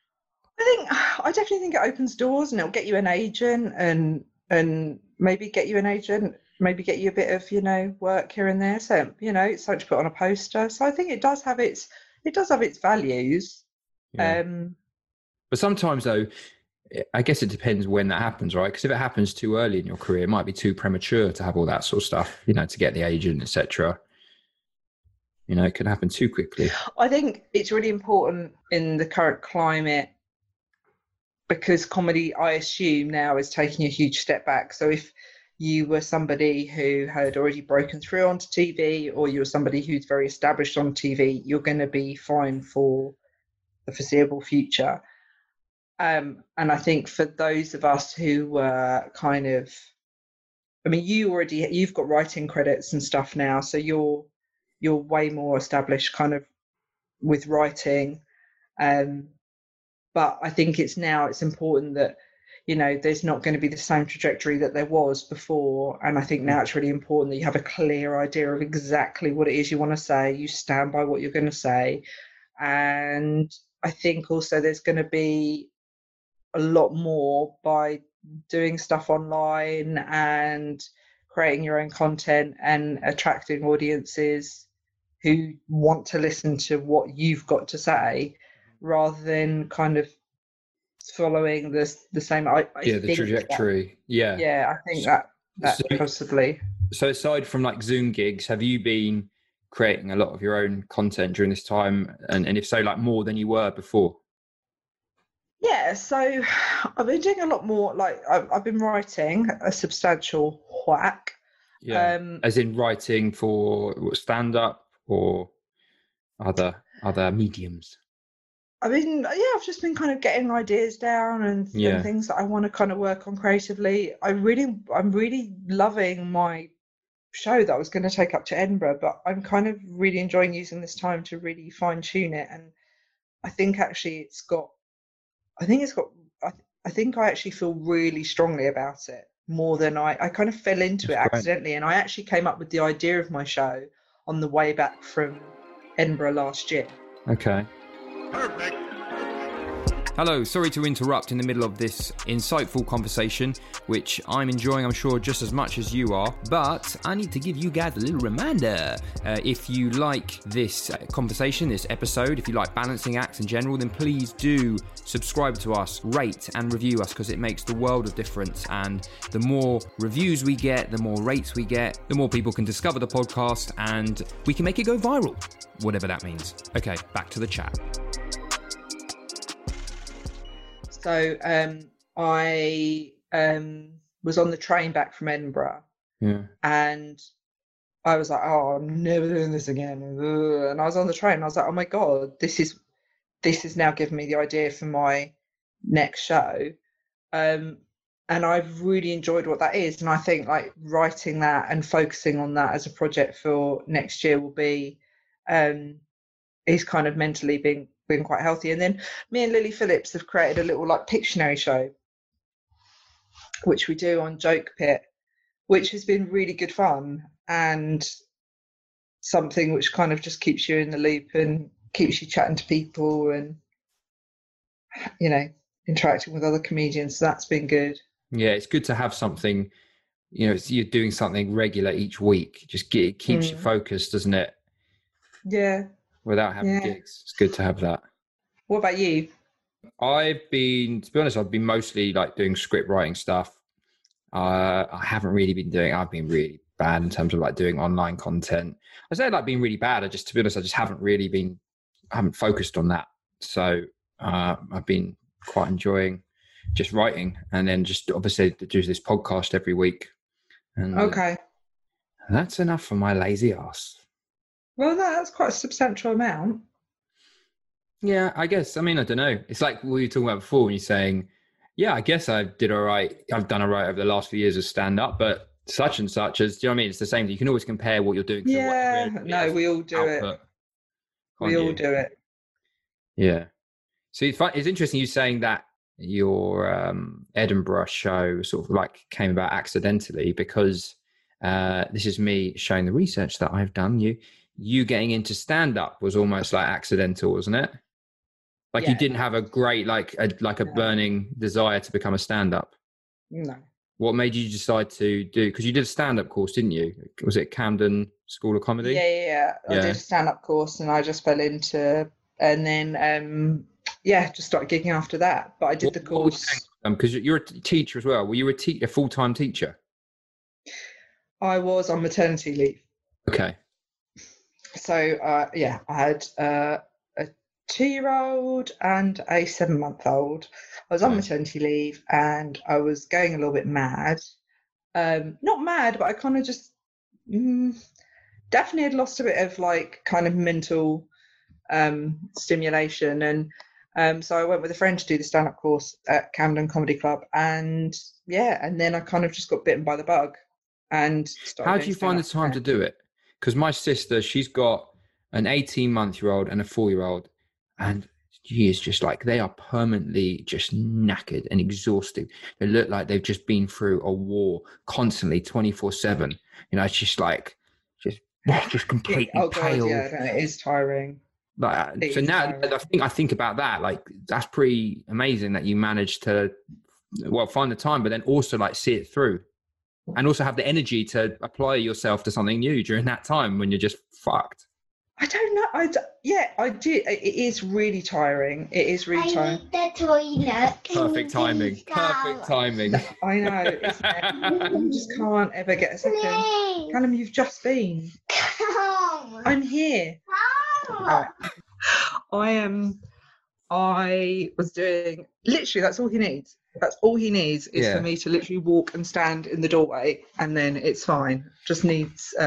I definitely think it opens doors, and it'll get you an agent, and maybe get you a bit of, work here and there. So, it's something to put on a poster. So I think it does have its values. Yeah. But sometimes, though, I guess it depends when that happens, right? Because if it happens too early in your career, it might be too premature to have all that sort of stuff, to get the agent, etc. It can happen too quickly. I think it's really important in the current climate, because comedy, I assume now, is taking a huge step back. So if you were somebody who had already broken through onto TV, or you were somebody who's very established on TV, you're going to be fine for the foreseeable future. And I think for those of us who were kind of, you've got writing credits and stuff now, so you're way more established kind of with writing. But I think it's important that, there's not going to be the same trajectory that there was before. And I think now it's really important that you have a clear idea of exactly what it is you want to say. You stand by what you're going to say. And I think also there's going to be a lot more by doing stuff online and creating your own content and attracting audiences who want to listen to what you've got to say, rather than kind of following the same. The trajectory. I think that possibly. So aside from like Zoom gigs, have you been creating a lot of your own content during this time, and if so, like more than you were before? Yeah, so I've been doing a lot more. Like I've been writing a substantial whack. Yeah, as in writing for stand-up or other mediums. I've just been kind of getting ideas down and things that I want to kind of work on creatively. I'm really loving my show that I was going to take up to Edinburgh, but I'm kind of really enjoying using this time to really fine tune it. And I think actually I think I actually feel really strongly about it, more than I kind of fell into it accidentally. And I actually came up with the idea of my show on the way back from Edinburgh last year. Okay. Perfect. Hello, sorry to interrupt in the middle of this insightful conversation, which I'm enjoying, I'm sure, just as much as you are. But I need to give you guys a little reminder. If you like this conversation, this episode, if you like balancing acts in general, then please do subscribe to us, rate and review us, because it makes the world of difference. And the more reviews we get, the more rates we get, the more people can discover the podcast, and we can make it go viral, whatever that means. Okay, back to the chat. So I was on the train back from Edinburgh, and I was like, "Oh, I'm never doing this again." And I was on the train, and I was like, "Oh my god, this is now giving me the idea for my next show," and I've really enjoyed what that is. And I think like writing that and focusing on that as a project for next year will be is kind of mentally being quite healthy. And then me and Lily Phillips have created a little like Pictionary show, which we do on Joke Pit, which has been really good fun, and something which kind of just keeps you in the loop and keeps you chatting to people and, interacting with other comedians. So that's been good. Yeah, it's good to have something you're doing something regular each week. It keeps you focused, doesn't it? Yeah. Without having gigs. It's good to have that. What about you? To be honest, I've been mostly like doing script writing stuff. I haven't really been I've been really bad in terms of like doing online content. I say like being really bad. To be honest, I just haven't focused on that. So I've been quite enjoying just writing, and then just obviously do this podcast every week. And okay. That's enough for my lazy ass. Well, that's quite a substantial amount. Yeah, I guess. I mean, I don't know. It's like what you were talking about before when you're saying, yeah, I guess I did all right. I've done all right over the last few years of stand-up, but such and such as, do you know what I mean? It's the same thing. You can always compare what you're doing to yeah, what no, we all do it. We all do it. Yeah. So it's interesting you saying that your Edinburgh show sort of like came about accidentally, because this is me showing the research that I've done. You getting into stand-up was almost like accidental, wasn't it? Like you didn't have a great, a burning desire to become a stand-up. No. What made you decide to do? Because you did a stand-up course, didn't you? Was it Camden School of Comedy? Yeah. I did a stand-up course, and I just fell into, and then just started gigging after that. But I did the course because you're a teacher as well. Were you a full-time teacher? I was on maternity leave. Okay. So I had a 2-year-old and a 7-month-old. I was on maternity leave, and I was going a little bit mad. Not mad, but I kind of just definitely had lost a bit of like kind of mental stimulation, and so I went with a friend to do the stand-up course at Camden Comedy Club, and then I kind of just got bitten by the bug. And how do you find the time to do it? Because my sister, she's got an 18-month-old and a 4-year-old, and she is just like, they are permanently just knackered and exhausted. They look like they've just been through a war constantly, 24/7. It's just like, just completely pale. God, yeah, it is tiring. So now I think about that, like that's pretty amazing that you managed to, find the time, but then also like see it through. And also have the energy to apply yourself to something new during that time when you're just fucked. I don't know. I did. It is really tiring. It is really tiring. Perfect timing. Perfect timing. I know. Isn't it? I just can't ever get a second. Callum, you've just been. I'm here. Right. I was doing, literally, that's all he needs. That's all he needs is for me to literally walk and stand in the doorway, and then it's fine. Just needs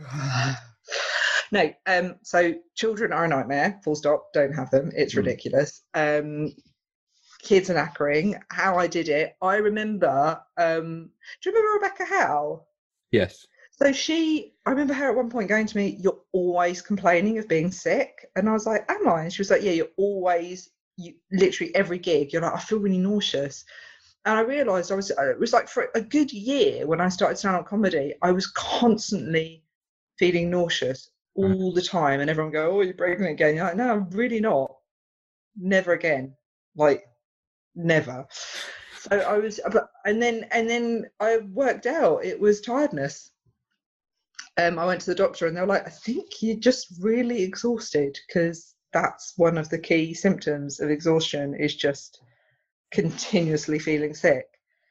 no. So children are a nightmare. Full stop. Don't have them. It's ridiculous. Kids are knackering. How I did it, I remember. Do you remember Rebecca Howe? Yes. So I remember her at one point going to me, "You're always complaining of being sick," and I was like, "Am I?" And she was like, "Yeah, you literally every gig, you're like, I feel really nauseous." And I realised it was like for a good year when I started stand-up comedy, I was constantly feeling nauseous all the time, and everyone go, "Oh, you're pregnant again." You're like, "No, I'm really not. Never again. Like, never." So I was, and then I worked out it was tiredness. I went to the doctor, and they were like, "I think you're just really exhausted," because that's one of the key symptoms of exhaustion, is just continuously feeling sick.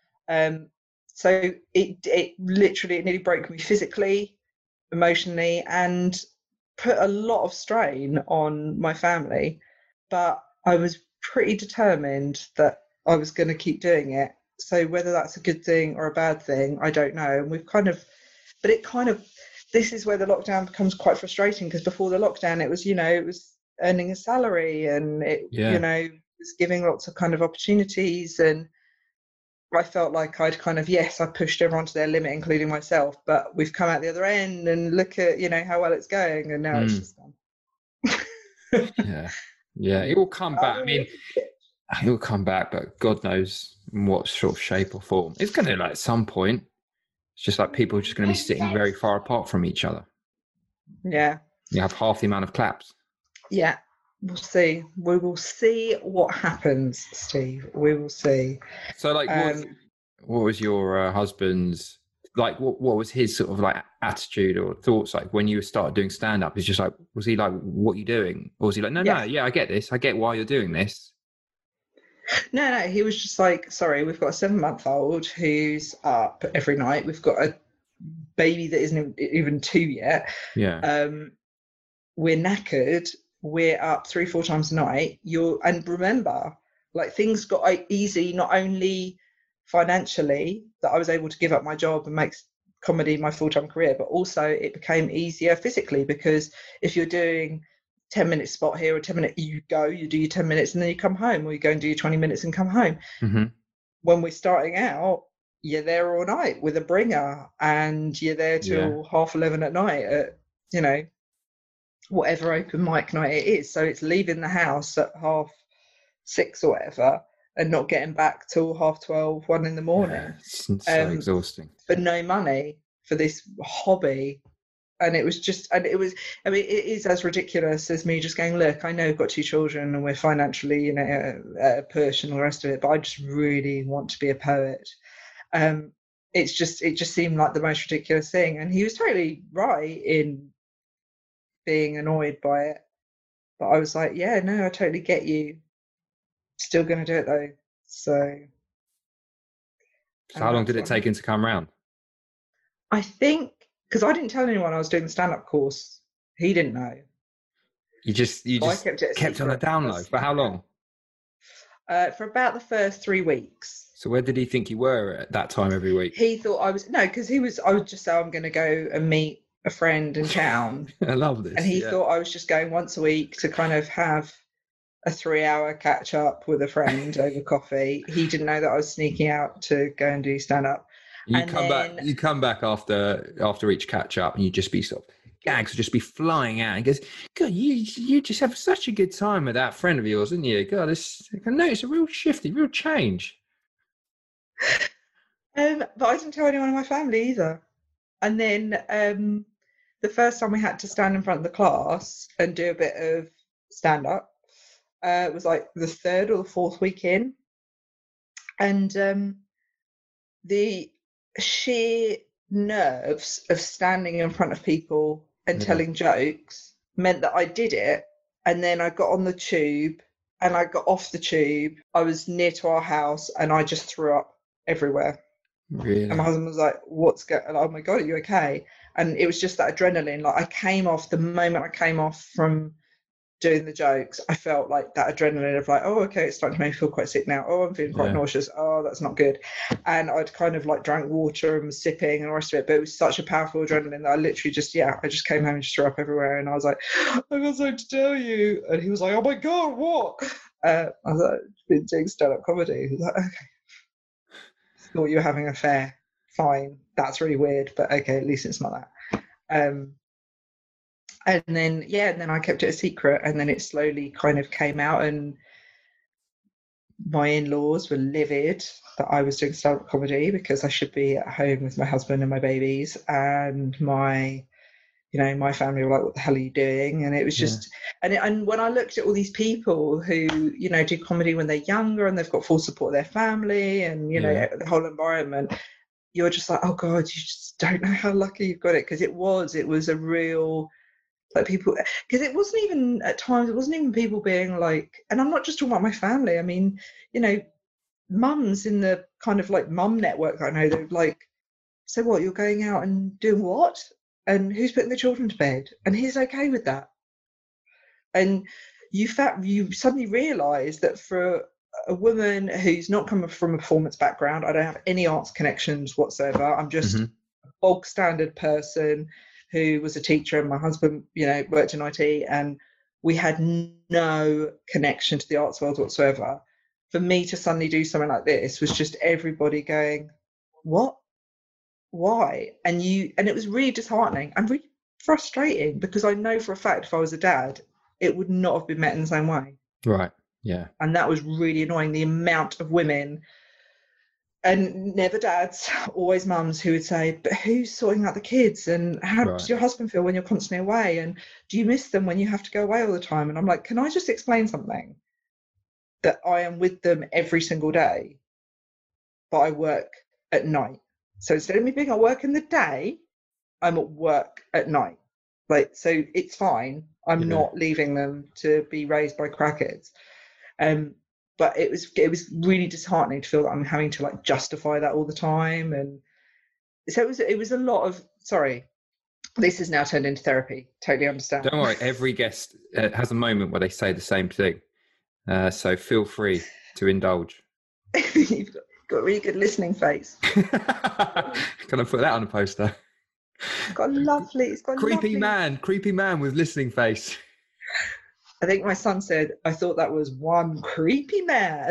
So it literally nearly broke me physically, emotionally, and put a lot of strain on my family. But I was pretty determined that I was going to keep doing it. So whether that's a good thing or a bad thing, I don't know. And this is where the lockdown becomes quite frustrating, because before the lockdown, it was earning a salary, and it was giving lots of kind of opportunities, and I felt like I'd kind of I pushed everyone to their limit, including myself, but we've come out the other end, and look at how well it's going, and now it's just gone. It will come back. I mean, it will come back, but God knows in what sort of shape or form. It's going to, at some point, it's just like people are just going to be sitting very far apart from each other. Yeah. You have half the amount of claps. Yeah, we'll see. We will see what happens, Steve. We will see. So, what was your husband's like, what was his sort of like attitude or thoughts like when you started doing stand up? It's just like, was he like, what are you doing? Or was he like, no, yeah, I get this. I get why you're doing this. No, he was just like, sorry, we've got a 7-month-old who's up every night. We've got a baby that isn't even 2 yet. Yeah. We're knackered. We're up 3-4 times a night. And remember, like, things got easy, not only financially, that I was able to give up my job and make comedy my full-time career, but also it became easier physically, because if you're doing 10-minute spot here or 10-minute, you do your 10 minutes and then you come home, or you go and do your 20 minutes and come home. Mm-hmm. When we're starting out, you're there all night with a bringer, and you're there till 11:30 at night at, you know, whatever open mic night it is. So it's leaving the house at 6:30 or whatever, and not getting back till 12:30, 1 in the morning. It's so exhausting. For no money for this hobby. And it was just, and it was, I mean, it is as ridiculous as me just going, look, I know we've got 2 children and we're financially, you know, at a push and all the rest of it, but I just really want to be a poet. It just seemed like the most ridiculous thing. And he was totally right in being annoyed by it. But I was like, yeah, no, I totally get you. Still going to do it though. So how long did it take him to come round? I think, because I didn't tell anyone I was doing the stand-up course. He didn't know. You just kept on a down low. For how long? For about the first 3 weeks. So where did he think you were at that time every week? He thought I was, because I would just say I'm going to go and meet a friend in town. I love this. And he thought I was just going once a week to kind of have a 3-hour catch up with a friend over coffee. He didn't know that I was sneaking out to go and do stand-up. You come back after each catch up, and you just be sort of, gags would just be flying out. He goes, God, you just have such a good time with that friend of yours, didn't you? God, I can notice a real shifty, real change. But I didn't tell anyone in my family either. And then the first time we had to stand in front of the class and do a bit of stand up was like the 3rd or the 4th week in, and the sheer nerves of standing in front of people and telling jokes meant that I did it. And then I got on the tube and I got off the tube. I was near to our house and I just threw up everywhere. Really? And my husband was like, what's going on? Oh my God, are you okay? And it was just that adrenaline. Like, the moment I came off from doing the jokes, I felt like that adrenaline of like, oh, okay, it's starting to make me feel quite sick now. Oh, I'm feeling quite nauseous. Oh, that's not good. And I'd kind of like drank water and was sipping and the rest of it, but it was such a powerful adrenaline that I literally just, I just came home and just threw up everywhere. And I was like, I've got something to tell you. And he was like, oh my God, what? I was like, I've been doing stand-up comedy. He was like, okay. Thought you were having an affair. Fine. That's really weird, but okay, at least it's not that. And then I kept it a secret, and then it slowly kind of came out, and my in-laws were livid that I was doing stand-up comedy, because I should be at home with my husband and my babies, and my family were like, what the hell are you doing? And it was just, and when I looked at all these people who, do comedy when they're younger and they've got full support of their family and, the whole environment, you're just like, oh God, you just don't know how lucky you've got it. Because it was a real, like, people, because it wasn't even people being like, and I'm not just talking about my family, I mean, mums in the kind of like mum network that I know, they're like, so what, you're going out and doing what? And who's putting the children to bed? And he's okay with that. And you suddenly realise that for a woman who's not coming from a performance background, I don't have any arts connections whatsoever. I'm just a bog standard person who was a teacher, and my husband, worked in IT, and we had no connection to the arts world whatsoever. For me to suddenly do something like this was just everybody going, what? Why? And it was really disheartening and really frustrating, because I know for a fact if I was a dad, it would not have been met in the same way. Right. Yeah. And that was really annoying, the amount of women, and never dads, always mums, who would say, but who's sorting out the kids? And how does your husband feel when you're constantly away? And do you miss them when you have to go away all the time? And I'm like, can I just explain something? That I am with them every single day, but I work at night. So instead of me being at work in the day, I'm at work at night. Like, so it's fine. I'm not leaving them to be raised by crackheads. But it was really disheartening to feel that I'm having to like justify that all the time. And so it was a lot of, sorry, this has now turned into therapy. Totally understand. Don't worry, every guest has a moment where they say the same thing. So feel free to indulge. You've got a really good listening face. Can I put that on a poster? It's got creepy man with listening face. I think my son said, I thought that was one creepy man.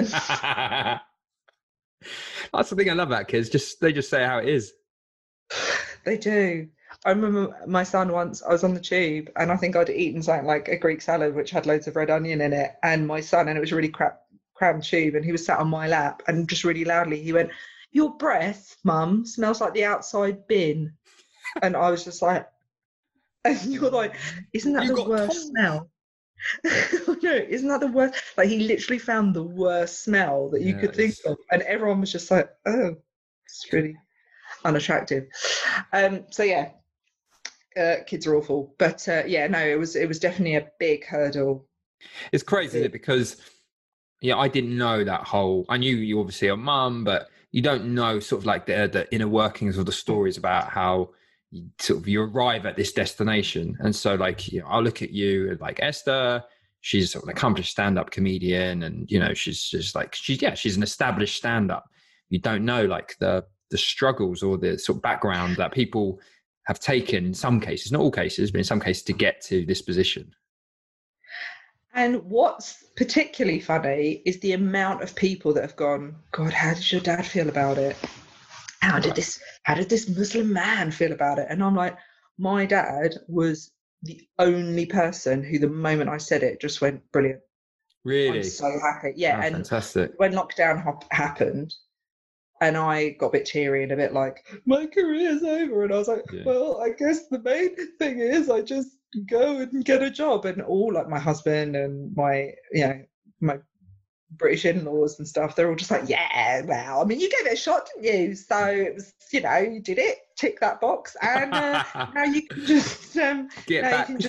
That's the thing I love about kids. They just say how it is. They do. I remember my son once, I was on the tube and I think I'd eaten something like a Greek salad which had loads of red onion in it, and my son, and it was a really crammed tube, and he was sat on my lap and just really loudly he went, "Your breath, Mum, smells like the outside bin." And I was just like, and you're like, isn't that the worst smell? No, isn't that the worst? Like, he literally found the worst smell that you could think of, and everyone was just like, oh, it's really unattractive. So yeah, kids are awful, but yeah, no, it was definitely a big hurdle. It's crazy, isn't it? Because I didn't know that whole. I knew you obviously are mum, but you don't know sort of like the inner workings of the stories about how you arrive at this destination. And so like, I'll look at you like Esther, she's sort of an accomplished stand-up comedian, and she's just like she's an established stand-up. You don't know like the struggles or the sort of background that people have taken in some cases, not all cases, but in some cases, to get to this position. And what's particularly funny is the amount of people that have gone, God, how did your dad feel about it? How did this Muslim man feel about it? And I'm like, my dad was the only person who, the moment I said it, just went, brilliant. Really? I'm so happy. Yeah. Oh, and fantastic. When lockdown happened, and I got a bit teary and a bit like, my career's over. And I was like, well, I guess the main thing is I just go and get a job. And all like my husband and my British in-laws and stuff, they're all just like, yeah, well, I mean, you gave it a shot, didn't you? So it was, you did it, tick that box, and now you can just get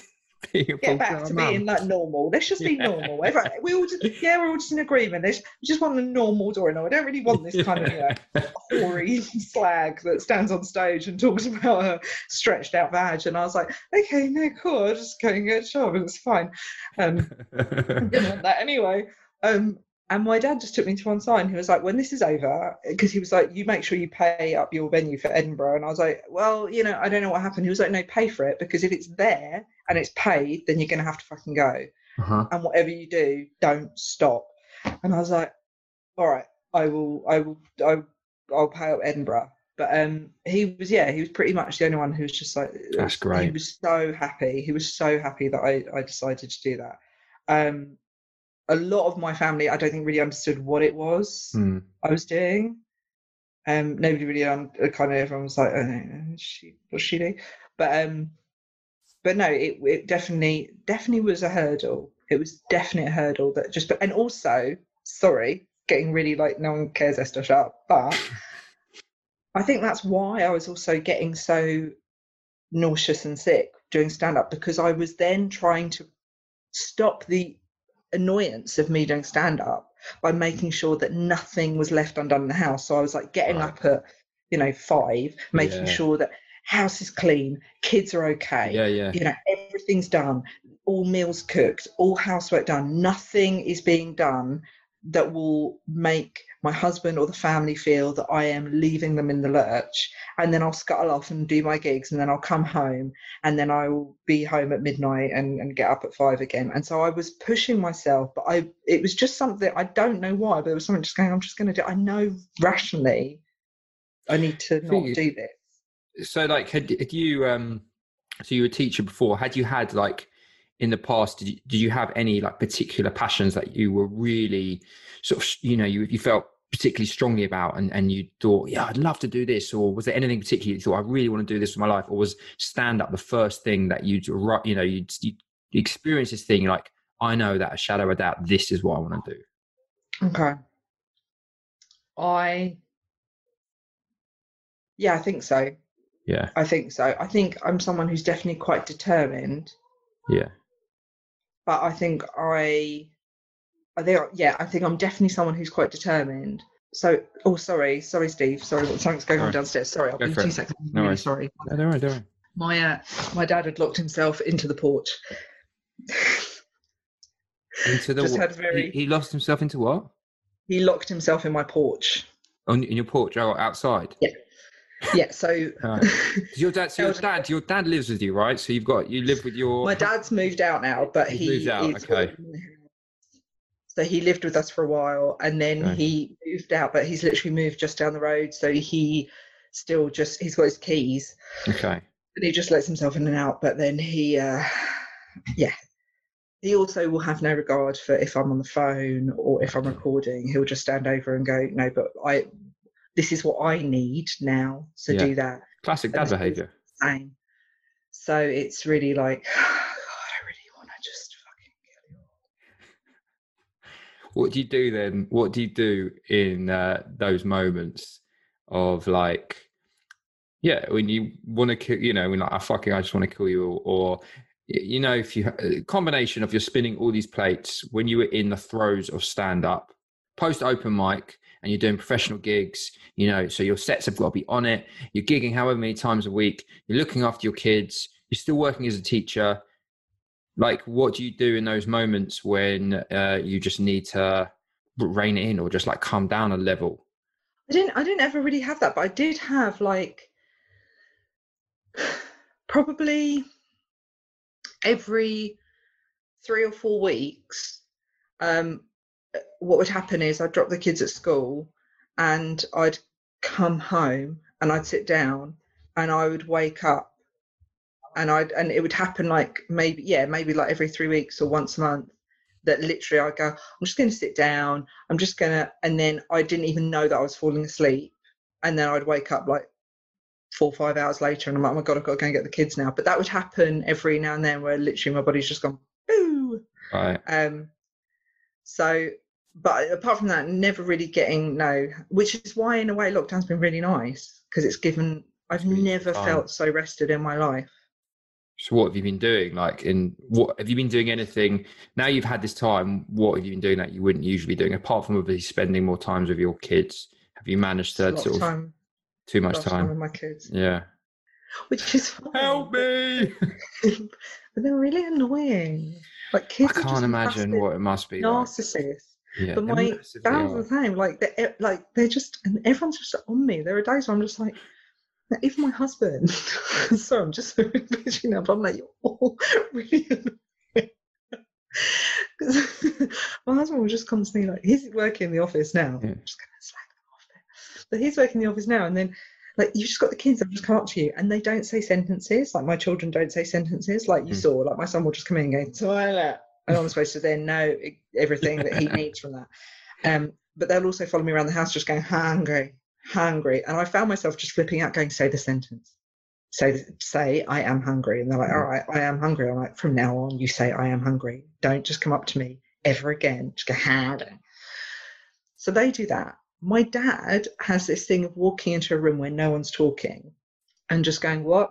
back to being like normal. Let's just be normal. We're all just in agreement. We just want a normal Dorian. I don't really want this kind of hoary slag that stands on stage and talks about a stretched out vag. And I was like, okay, no, cool. I'll just go and get a job and it's fine. I didn't want that anyway. And my dad just took me to one side and he was like, when this is over, because he was like, you make sure you pay up your venue for Edinburgh. And I was like, well, I don't know what happened. He was like, no, pay for it, because if it's there and it's paid, then you're going to have to fucking go. And whatever you do, don't stop. And I was like, all right, I'll pay up Edinburgh. But he was pretty much the only one who was just like, that's great. He was so happy. He was so happy that I decided to do that. A lot of my family, I don't think, really understood what it was I was doing. Nobody really kind of, everyone was like, oh, what's she doing? But no, it definitely was a hurdle. It was definitely a hurdle that just, and also, sorry, getting really like, no one cares, Esther, shut up. But I think that's why I was also getting so nauseous and sick doing stand-up, because I was then trying to stop the annoyance of me doing stand-up by making sure that nothing was left undone in the house. So I was like getting up at 5, making sure that house is clean, kids are okay, everything's done, all meals cooked, all housework done. Nothing is being done that will make my husband or the family feel that I am leaving them in the lurch. And then I'll scuttle off and do my gigs, and then I'll come home, and then I will be home at midnight and get up at 5 again. And so I was pushing myself, but it was just something, I don't know why, but there was something just going, I'm just going to do it. I know rationally I need to not do this. So like, had you, so you were a teacher before, had you had like, in the past, did you have any like particular passions that you were really sort of, you felt particularly strongly about, and you thought, yeah, I'd love to do this? Or was there anything particular you thought, I really want to do this with my life? Or was stand up the first thing that you experienced this thing, like, I know that a shadow of doubt, this is what I want to do? Okay. Yeah, I think so. Yeah. I think so. I think I'm someone who's definitely quite determined, Yeah. but I think I think I'm definitely someone who's quite determined. So, sorry, Steve. Sorry, something's going on downstairs. Sorry, I'll Go be for 2 it. seconds. I'm No really worries. sorry. No, don't worry. My dad had locked himself into the porch. Into the Just what? had very. He lost himself into what? He locked himself in my porch. In your porch, outside. Yeah. Yeah. So. Your dad lives with you, right? So you live with your. My dad's moved out now, but He's moved out. Okay. So he lived with us for a while, and then he moved out, but he's literally moved just down the road. So he still he's got his keys. Okay. And he just lets himself in and out. But then he also will have no regard for if I'm on the phone or if I'm recording. He'll just stand over and go, no, but this is what I need now. So do that. Classic dad behaviour. Same. So it's really like, God, I really want to just fucking kill you all. What do you do then? What do you do in those moments of like, when you want to kill, when like, I just want to kill you, or if you a combination of you're spinning all these plates when you were in the throes of stand up, post open mic, and you're doing professional gigs, so your sets have got to be on it. You're gigging however many times a week. You're looking after your kids. You're still working as a teacher. Like, what do you do in those moments when you just need to rein it in or just like calm down a level? I didn't ever really have that, but I did have like probably every 3 or 4 weeks. What would happen is I'd drop the kids at school and I'd come home and I'd sit down and I would wake up and it would happen like maybe like every 3 weeks or once a month, that literally I'd go, I'm just going to sit down, and then I didn't even know that I was falling asleep, and then I'd wake up like 4 or 5 hours later and I'm like, oh my God, I've got to go and get the kids now. But that would happen every now and then where literally my body's just gone, boo. Right. So, but apart from that, never really which is why in a way lockdown's been really nice, because I've never felt so rested in my life. So what have you been doing? What have you been doing anything now you've had this time? What have you been doing that you wouldn't usually be doing, apart from obviously spending more times with your kids? Have you managed to too much time with my kids? Yeah. Which is fine. Help me. But they're really annoying. Like, kids I can't imagine what it must be narcissists. like. Yeah, but my family's the same. Like they're just, and everyone's just on me. There are days where I'm just like, even my husband. So I'm just so bitchy now, but I'm like, you're all really annoying. My husband will just constantly he's working in the office now. Yeah. I'm just going to slag them off there. But he's working in the office now, and then you've just got the kids that just come up to you and they don't say sentences. Like, my children don't say sentences like you saw. Like, my son will just come in and go, toilet. And I'm supposed to then know everything that he needs from that. But they'll also follow me around the house just going, hungry. And I found myself just flipping out, going, say the sentence. Say, I am hungry. And they're like, all right, I am hungry. I'm like, from now on, you say, I am hungry. Don't just come up to me ever again. Just go, hungry. So they do that. My dad has this thing of walking into a room where no one's talking and just going, what?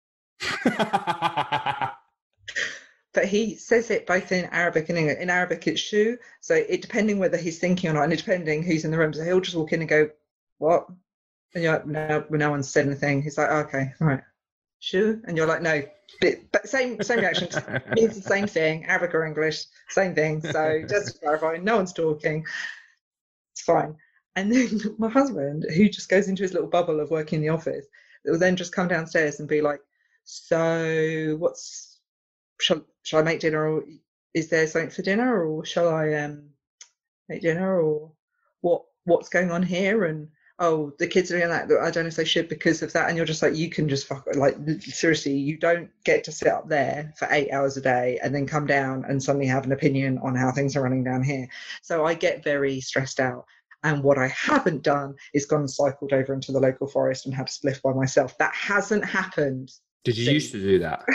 But he says it both in Arabic and English. In Arabic, it's shu. So depending whether he's thinking or not, and depending who's in the room, so he'll just walk in and go, what? And you're like, no one's said anything. He's like, okay, all right, shu. And you're like, no. But same reaction. Means the same thing, Arabic or English, same thing. So just to clarify, no one's talking. It's fine. And then my husband, who just goes into his little bubble of working in the office, will then just come downstairs and be like, so shall I make dinner, or is there something for dinner, or shall I make dinner, or what's going on here? And oh, the kids are doing that. I don't know if they should because of that. And you're just like, you can just seriously, you don't get to sit up there for 8 hours a day and then come down and suddenly have an opinion on how things are running down here. So I get very stressed out. And what I haven't done is gone and cycled over into the local forest and had a spliff by myself. That hasn't happened. Did you used to do that?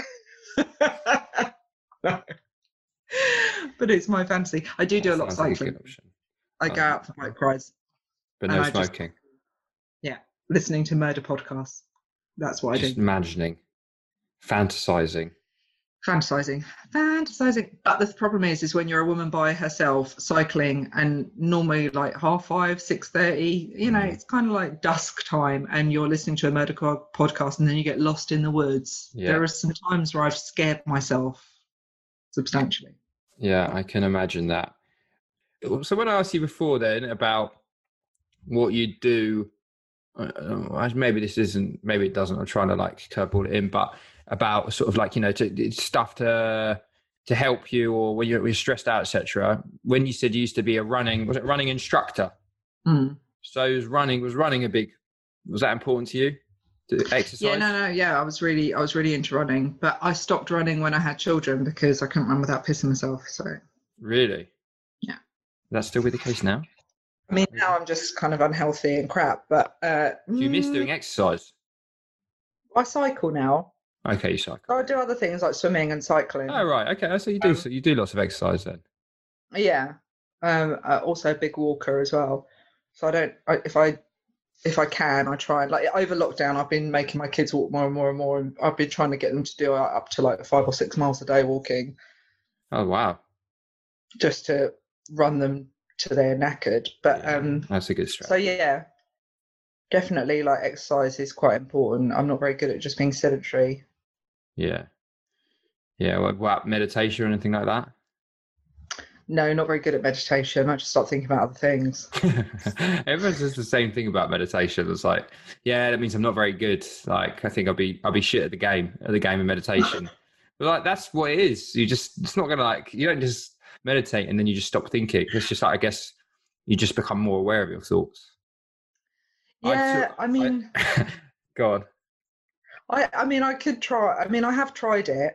No. But it's my fantasy. I do a lot of cycling. Like I go out for bike rides. But no smoking. Yeah. listening to murder podcasts. That's what I Just do. imagining, fantasizing. Fantasizing. But the problem is when you're a woman by herself cycling, and normally like 5:30, 6:30, it's kind of like dusk time, and you're listening to a murder podcast, and then you get lost in the woods. Yeah. There are some times where I've scared myself substantially. Yeah, I can imagine that. So when I asked you before then about what you do, maybe it doesn't, I'm trying to like curveball it in, but about sort of like, stuff to help you, or when you're stressed out, etc. When you said you used to be was it running instructor? So was running was that important to you, to exercise? I was really into running, but I stopped running when I had children because I couldn't run without pissing myself. So really? Yeah. That's still be the case now? I mean, now I'm just kind of unhealthy and crap, but do you miss doing exercise? I cycle now. Okay, you cycle. I do other things like swimming and cycling. Oh, right. Okay, so you do. So you do lots of exercise then. Yeah. Also a big walker as well. So if I can, I try. Like over lockdown, I've been making my kids walk more and more and more, and I've been trying to get them to do up to like 5 or 6 miles a day walking. Oh wow! Just to run them to their knackered. But that's a good strategy. So yeah, definitely like exercise is quite important. I'm not very good at just being sedentary. Yeah. What about meditation or anything like that? No, not very good at meditation. I just start thinking about other things. Everyone says the same thing about meditation. It's like, yeah, that means I'm not very good. Like, I think I'll be shit at the game of meditation. But like, that's what it is. It's not gonna like, you don't just meditate and then you just stop thinking. It's just like, I guess you just become more aware of your thoughts. Yeah, go on. I could try. I have tried it.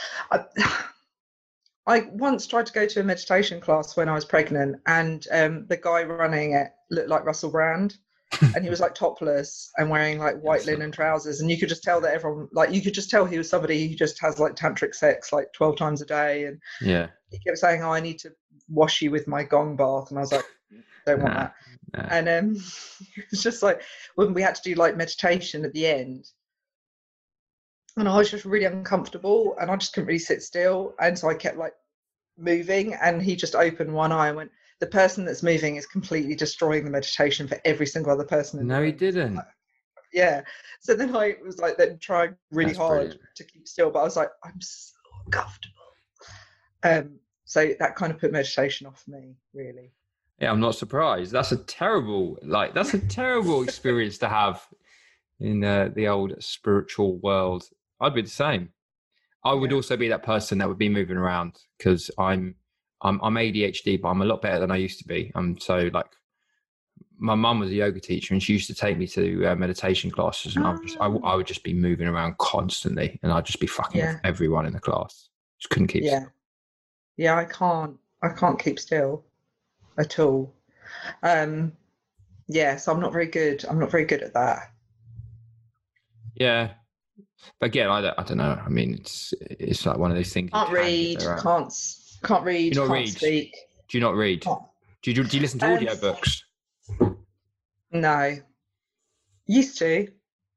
I once tried to go to a meditation class when I was pregnant, and the guy running it looked like Russell Brand, and he was like topless and wearing like white linen trousers, and you could just tell that you could just tell he was somebody who just has like tantric sex like 12 times a day, and he kept saying, "Oh, I need to wash you with my gong bath," and I was like, "Don't want that." Nah. And it was just like when we had to do like meditation at the end. And I was just really uncomfortable, and I just couldn't really sit still. And so I kept like moving, and he just opened one eye and went, "The person that's moving is completely destroying the meditation for every single other person in the room." No, he didn't. Yeah. So then I was like then trying really hard to keep still, but I was like, I'm so uncomfortable. So that kind of put meditation off me, really. Yeah, I'm not surprised. That's a terrible experience to have in the old spiritual world. I'd be the same. I would also be that person that would be moving around, because I'm ADHD, but I'm a lot better than I used to be. I'm so like, my mum was a yoga teacher, and she used to take me to meditation classes, and I would just be moving around constantly, and I'd just be fucking with everyone in the class. Just couldn't keep still. Yeah, I can't keep still at all. So I'm not very good. I'm not very good at that. Yeah. But again, I don't know. I mean, it's like one of those things. Can't read, can't speak. Do you not read? Do you listen to audiobooks? No. Used to.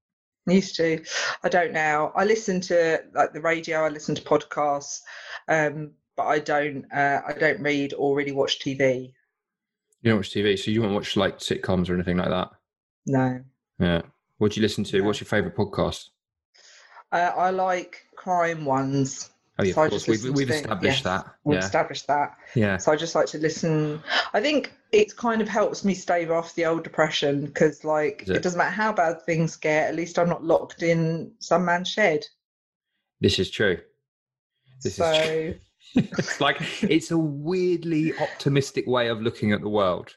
I don't now. I listen to like the radio. I listen to podcasts, but I don't read or really watch TV. You don't watch TV, so you won't watch like sitcoms or anything like that? No. Yeah. What do you listen to? No. What's your favourite podcast? I like crime ones. Oh yeah, so of course. We've established that. We've established that. Yeah. So I just like to listen. I think it kind of helps me stave off the old depression, because like it doesn't matter how bad things get, at least I'm not locked in some man's shed. This is true. This is true. It's like, it's a weirdly optimistic way of looking at the world.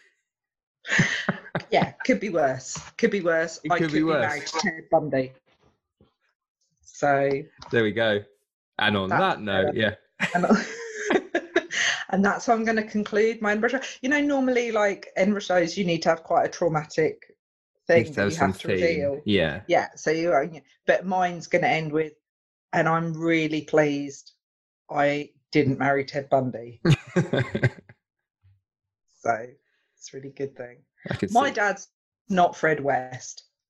Yeah, could be worse. I could be married to Ted Bundy. So there we go. And on that note, and that's how I'm going to conclude my Edinburgh show. Normally like Edinburgh shows, you need to have quite a traumatic thing that you have to reveal. Yeah. Yeah. So but mine's going to end with, and I'm really pleased I didn't marry Ted Bundy. So it's a really good thing. My dad's not Fred West.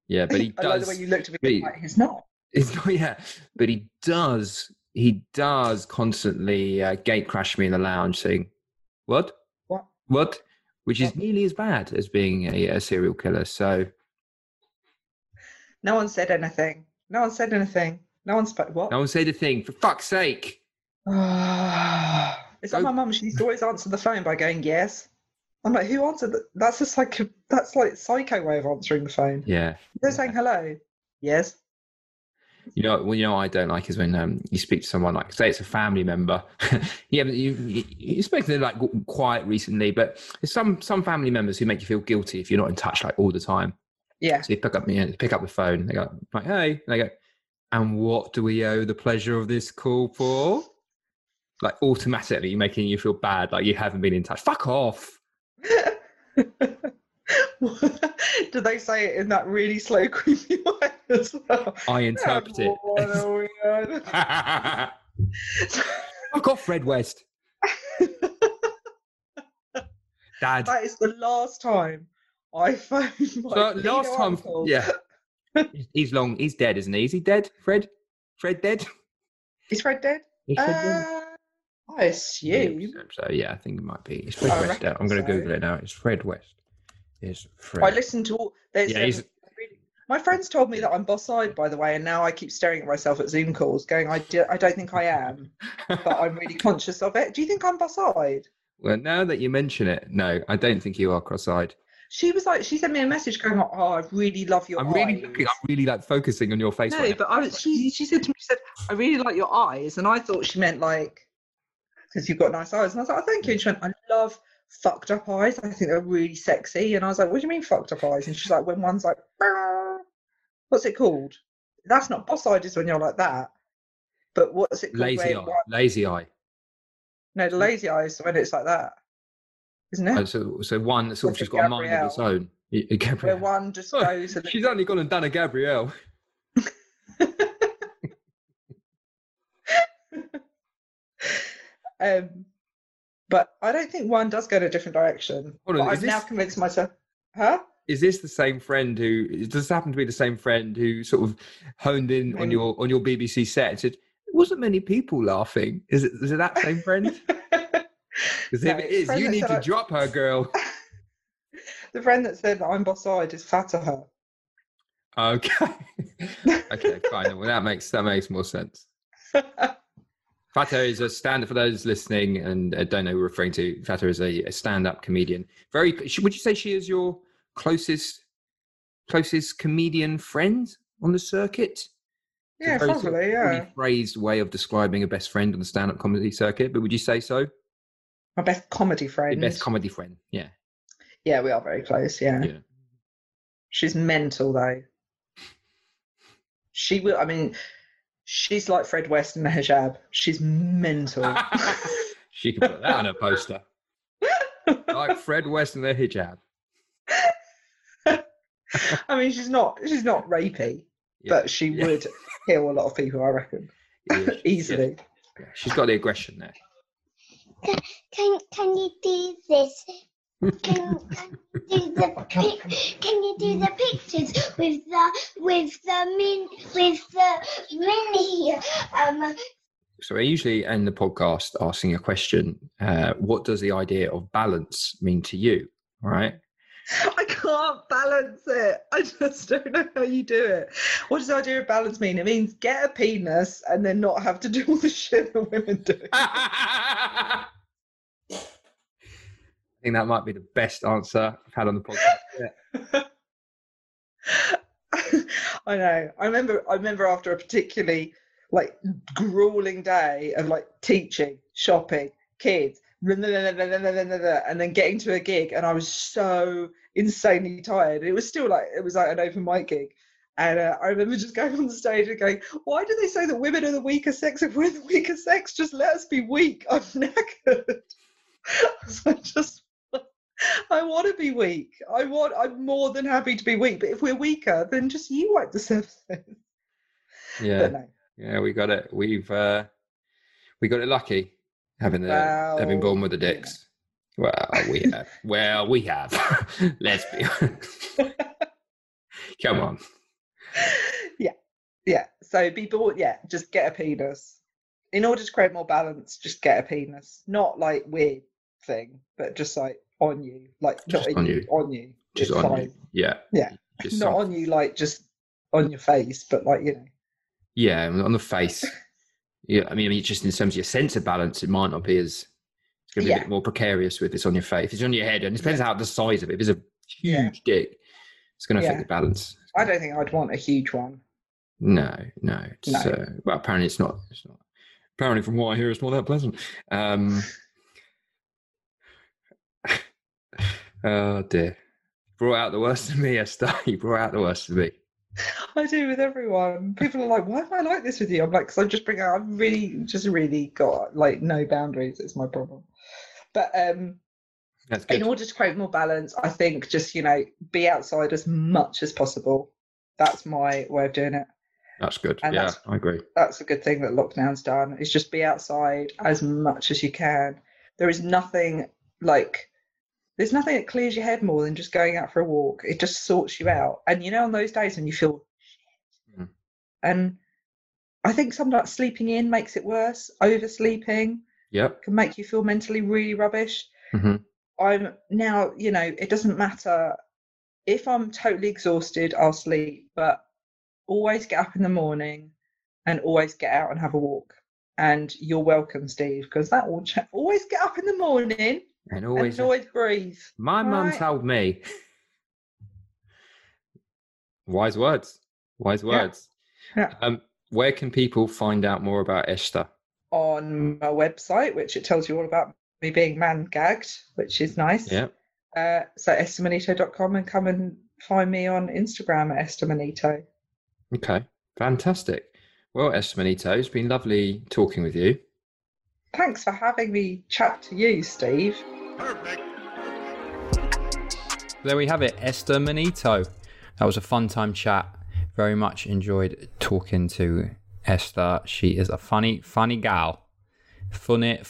Yeah, but he I does. like the way you looked at me. Like, he's not. It's not. Yeah, but he does. He does constantly gate crash me in the lounge, saying, "What? What?" Which is nearly as bad as being a serial killer. So, no one said anything. No one said anything. No one spoke. What? no one said a thing. For fuck's sake! It's like my mum. She used to always answer the phone by going, "Yes." I'm like, who answered that? That's like psycho way of answering the phone. Yeah. They're saying hello. Yes. You know what I don't like is when you speak to someone, like, say it's a family member. You spoke to them like quite recently, but there's some family members who make you feel guilty if you're not in touch like all the time. Yeah. So you pick up the phone. They go, like, hey. And they go, and what do we owe the pleasure of this call for? Like, automatically making you feel bad, like you haven't been in touch. Fuck off. Do they say it in that really slow, creepy way as well? I interpret it. I've got Fred West. Dad. That is the last time I phoned my uncle. Yeah. He's dead, isn't he? Is he dead, Fred? Fred dead? Is Fred dead? Is Fred dead? I assume. So yeah, I think it might be. It's Fred West. I'm going to Google it now. It's Fred West. It's Fred. I listened to all. My friends told me that I'm boss-eyed, by the way, and now I keep staring at myself at Zoom calls, going, I don't think I am, but I'm really conscious of it. Do you think I'm boss-eyed? Well, now that you mention it, no, I don't think you are cross-eyed. She was like, she sent me a message going, "Oh, I really love your eyes." I'm really like focusing on your face. No, right but she said to me, "I really like your eyes," and I thought she meant like, because you've got nice eyes. And I was like, "Oh, thank you." And she went, "I love fucked up eyes. I think they're really sexy." And I was like, "What do you mean fucked up eyes?" And she's like, "When one's like, what's it called? That's not boss-eyed, is when you're like that. But what's it called? Lazy eye. No, the lazy eye is when it's like that, isn't it? So one that's sort of just got a mind of its own. Where one just goes. She's only gone and done a Gabrielle. But I don't think one does go in a different direction. I've now convinced myself. Huh? Is this the same friend who? Does this happen to be the same friend who sort of honed in on your BBC set and said, "There wasn't many people laughing"? Is it that same friend? Because if it is, you need to drop her, girl. The friend that said that I'm boss-eyed is Fataha. Okay. Okay, fine. Well, that makes more sense. Fataha is a stand for those listening and don't know who we're referring to. Fataha is a stand-up comedian. Would you say she is your closest comedian friend on the circuit? Yeah, probably. Sort of really phrased way of describing a best friend on the stand-up comedy circuit, but would you say so? My best comedy friend. Your best comedy friend, yeah. Yeah, we are very close. Yeah. She's mental though. She will. I mean, she's like Fred West in the hijab. She's mental. She can put that on a poster. Like Fred West in the hijab. I mean, she's not rapey, but she would kill a lot of people, I reckon, easily. Yeah. She's got the aggression there. Can you do this? Can you do the pictures with the mini? So I usually end the podcast asking a question. What does the idea of balance mean to you? All right. I can't balance it. I just don't know how you do it. What does the idea of balance mean? It means get a penis and then not have to do all the shit that women do. I think that might be the best answer I've had on the podcast. Yeah. I know. I remember after a particularly like grueling day of like teaching, shopping, kids, and then getting to a gig, and I was so insanely tired. It was like an open mic gig. And I remember just going on the stage and going, "Why do they say that women are the weaker sex? If we're the weaker sex, just let us be weak. I'm knackered." I want to be weak. I'm more than happy to be weak. But if we're weaker, then just you wipe the surface. Yeah. No. Yeah, we got it. We got it lucky having born with the dicks. Yeah. Well, we have. Let's be honest. Come on. Yeah. So be bored. Yeah, just get a penis. In order to create more balance, just get a penis. Not like weird thing, but just like on you, like Just not on in you. on you. Just It's on fine. you. Yeah. Yeah, Just not on you, like just on your face, but like Yeah, on the face. Yeah, I mean, just in terms of your sense of balance, it might not be as. It's going to be a bit more precarious with this on your face. If it's on your head, and it depends how the size of it. If it's a huge dick, it's going to affect the balance. I don't think I'd want a huge one. No. It's, well, apparently it's not. Apparently, from what I hear, it's not that pleasant. Oh dear. Brought out the worst of me, Esther. You brought out the worst of me. I do with everyone. People are like, why am I like this with you? I'm like, because I just bring out, I've really got like no boundaries. It's my problem. But That's good. In order to create more balance, I think just, be outside as much as possible. That's my way of doing it. That's good. And I agree. That's a good thing that lockdown's done, is just be outside as much as you can. There is nothing there's nothing that clears your head more than just going out for a walk. It just sorts you out. And on those days when you feel shit. And I think sometimes sleeping in makes it worse. Oversleeping can make you feel mentally really rubbish. Mm-hmm. I'm now, it doesn't matter if I'm totally exhausted, I'll sleep, but always get up in the morning and always get out and have a walk. And you're welcome, Steve, because that will always get up in the morning and always breathe. My mum told me. Wise words. Yeah. Where can people find out more about Esther? On my website, which it tells you all about me being man-gagged, which is nice. Yeah. So esthermanito.com, and come and find me on Instagram at Esther Manito. Okay, fantastic. Well, Esther Manito, it's been lovely talking with you. Thanks for having me chat to you, Steve. Perfect. There we have it, Esther Manito. That was a fun time chat. Very much enjoyed talking to Esther. She is a funny gal. Funny.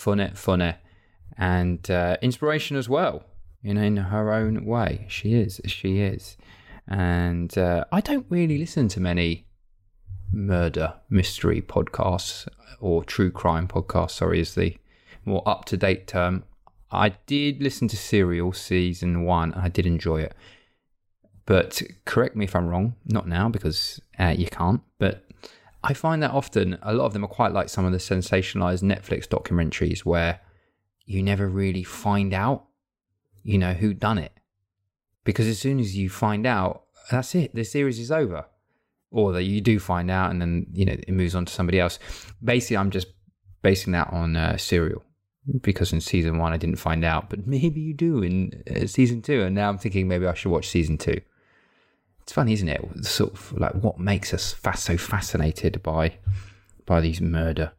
And inspiration as well, in her own way. She is. And I don't really listen to many murder mystery podcasts, or true crime podcasts, sorry, is the more up-to-date term. I did listen to Serial season 1, and I did enjoy it. But correct me if I'm wrong, not now, because you can't, but I find that often a lot of them are quite like some of the sensationalized Netflix documentaries where you never really find out, who done it. Because as soon as you find out, that's it, the series is over. Or that you do find out and then, it moves on to somebody else. Basically, I'm just basing that on Serial. Because in season 1, I didn't find out. But maybe you do in season 2. And now I'm thinking maybe I should watch season 2. It's funny, isn't it? Sort of like what makes us so fascinated by these murder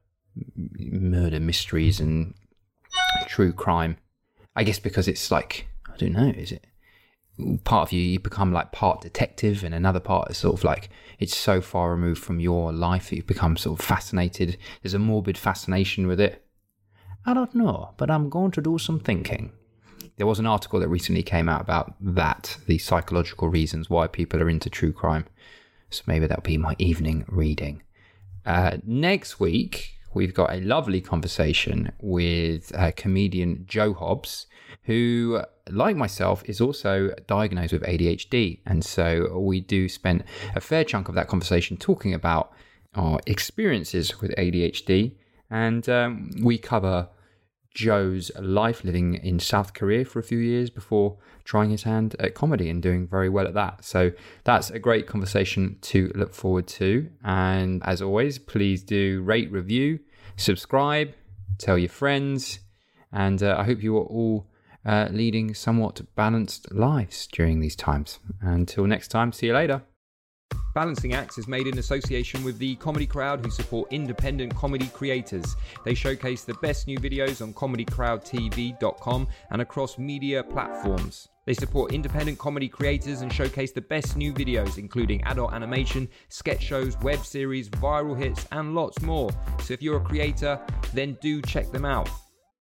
mysteries and true crime. I guess because it's like, I don't know, is it? Part of you become like part detective, and another part is sort of like it's so far removed from your life that you become sort of fascinated. There's a morbid fascination with it. I don't know, but I'm going to do some thinking. There was an article that recently came out about that, the psychological reasons why people are into true crime. So maybe that'll be my evening reading. Next week, we've got a lovely conversation with comedian Joe Hobbs, who, like myself, is also diagnosed with ADHD. And so we do spend a fair chunk of that conversation talking about our experiences with ADHD. And we cover Joe's life living in South Korea for a few years before trying his hand at comedy and doing very well at that. So that's a great conversation to look forward to. And as always, please do rate, review, subscribe, tell your friends. And I hope you are all leading somewhat balanced lives during these times. Until next time, see you later. Balancing Acts is made in association with the Comedy Crowd, who support independent comedy creators. They showcase the best new videos on comedycrowdtv.com and across media platforms. They support independent comedy creators and showcase the best new videos, including adult animation, sketch shows, web series, viral hits, and lots more. So if you're a creator, then do check them out.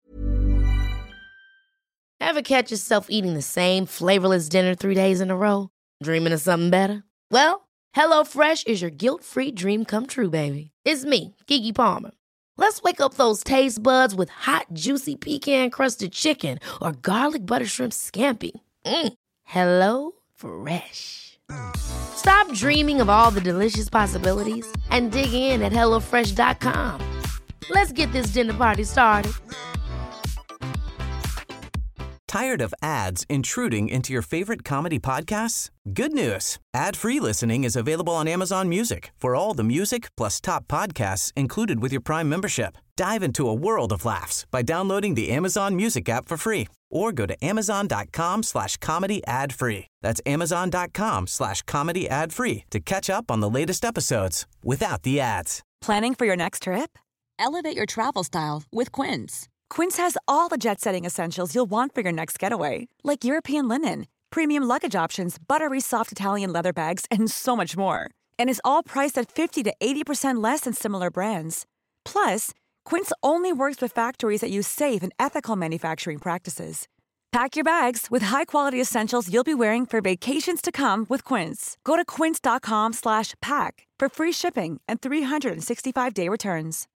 Ever catch yourself eating the same flavorless dinner 3 days in a row? Dreaming of something better? Well, HelloFresh is your guilt-free dream come true, baby. It's me, Keke Palmer. Let's wake up those taste buds with hot, juicy pecan-crusted chicken or garlic butter shrimp scampi. Hello Fresh. Stop dreaming of all the delicious possibilities and dig in at HelloFresh.com. Let's get this dinner party started. Tired of ads intruding into your favorite comedy podcasts? Good news. Ad-free listening is available on Amazon Music for all the music plus top podcasts included with your Prime membership. Dive into a world of laughs by downloading the Amazon Music app for free or go to amazon.com/comedy ad-free. That's amazon.com/comedy ad-free to catch up on the latest episodes without the ads. Planning for your next trip? Elevate your travel style with Quince. Quince has all the jet-setting essentials you'll want for your next getaway, like European linen, premium luggage options, buttery soft Italian leather bags, and so much more. And is all priced at 50 to 80% less than similar brands. Plus, Quince only works with factories that use safe and ethical manufacturing practices. Pack your bags with high-quality essentials you'll be wearing for vacations to come with Quince. Go to quince.com/pack for free shipping and 365-day returns.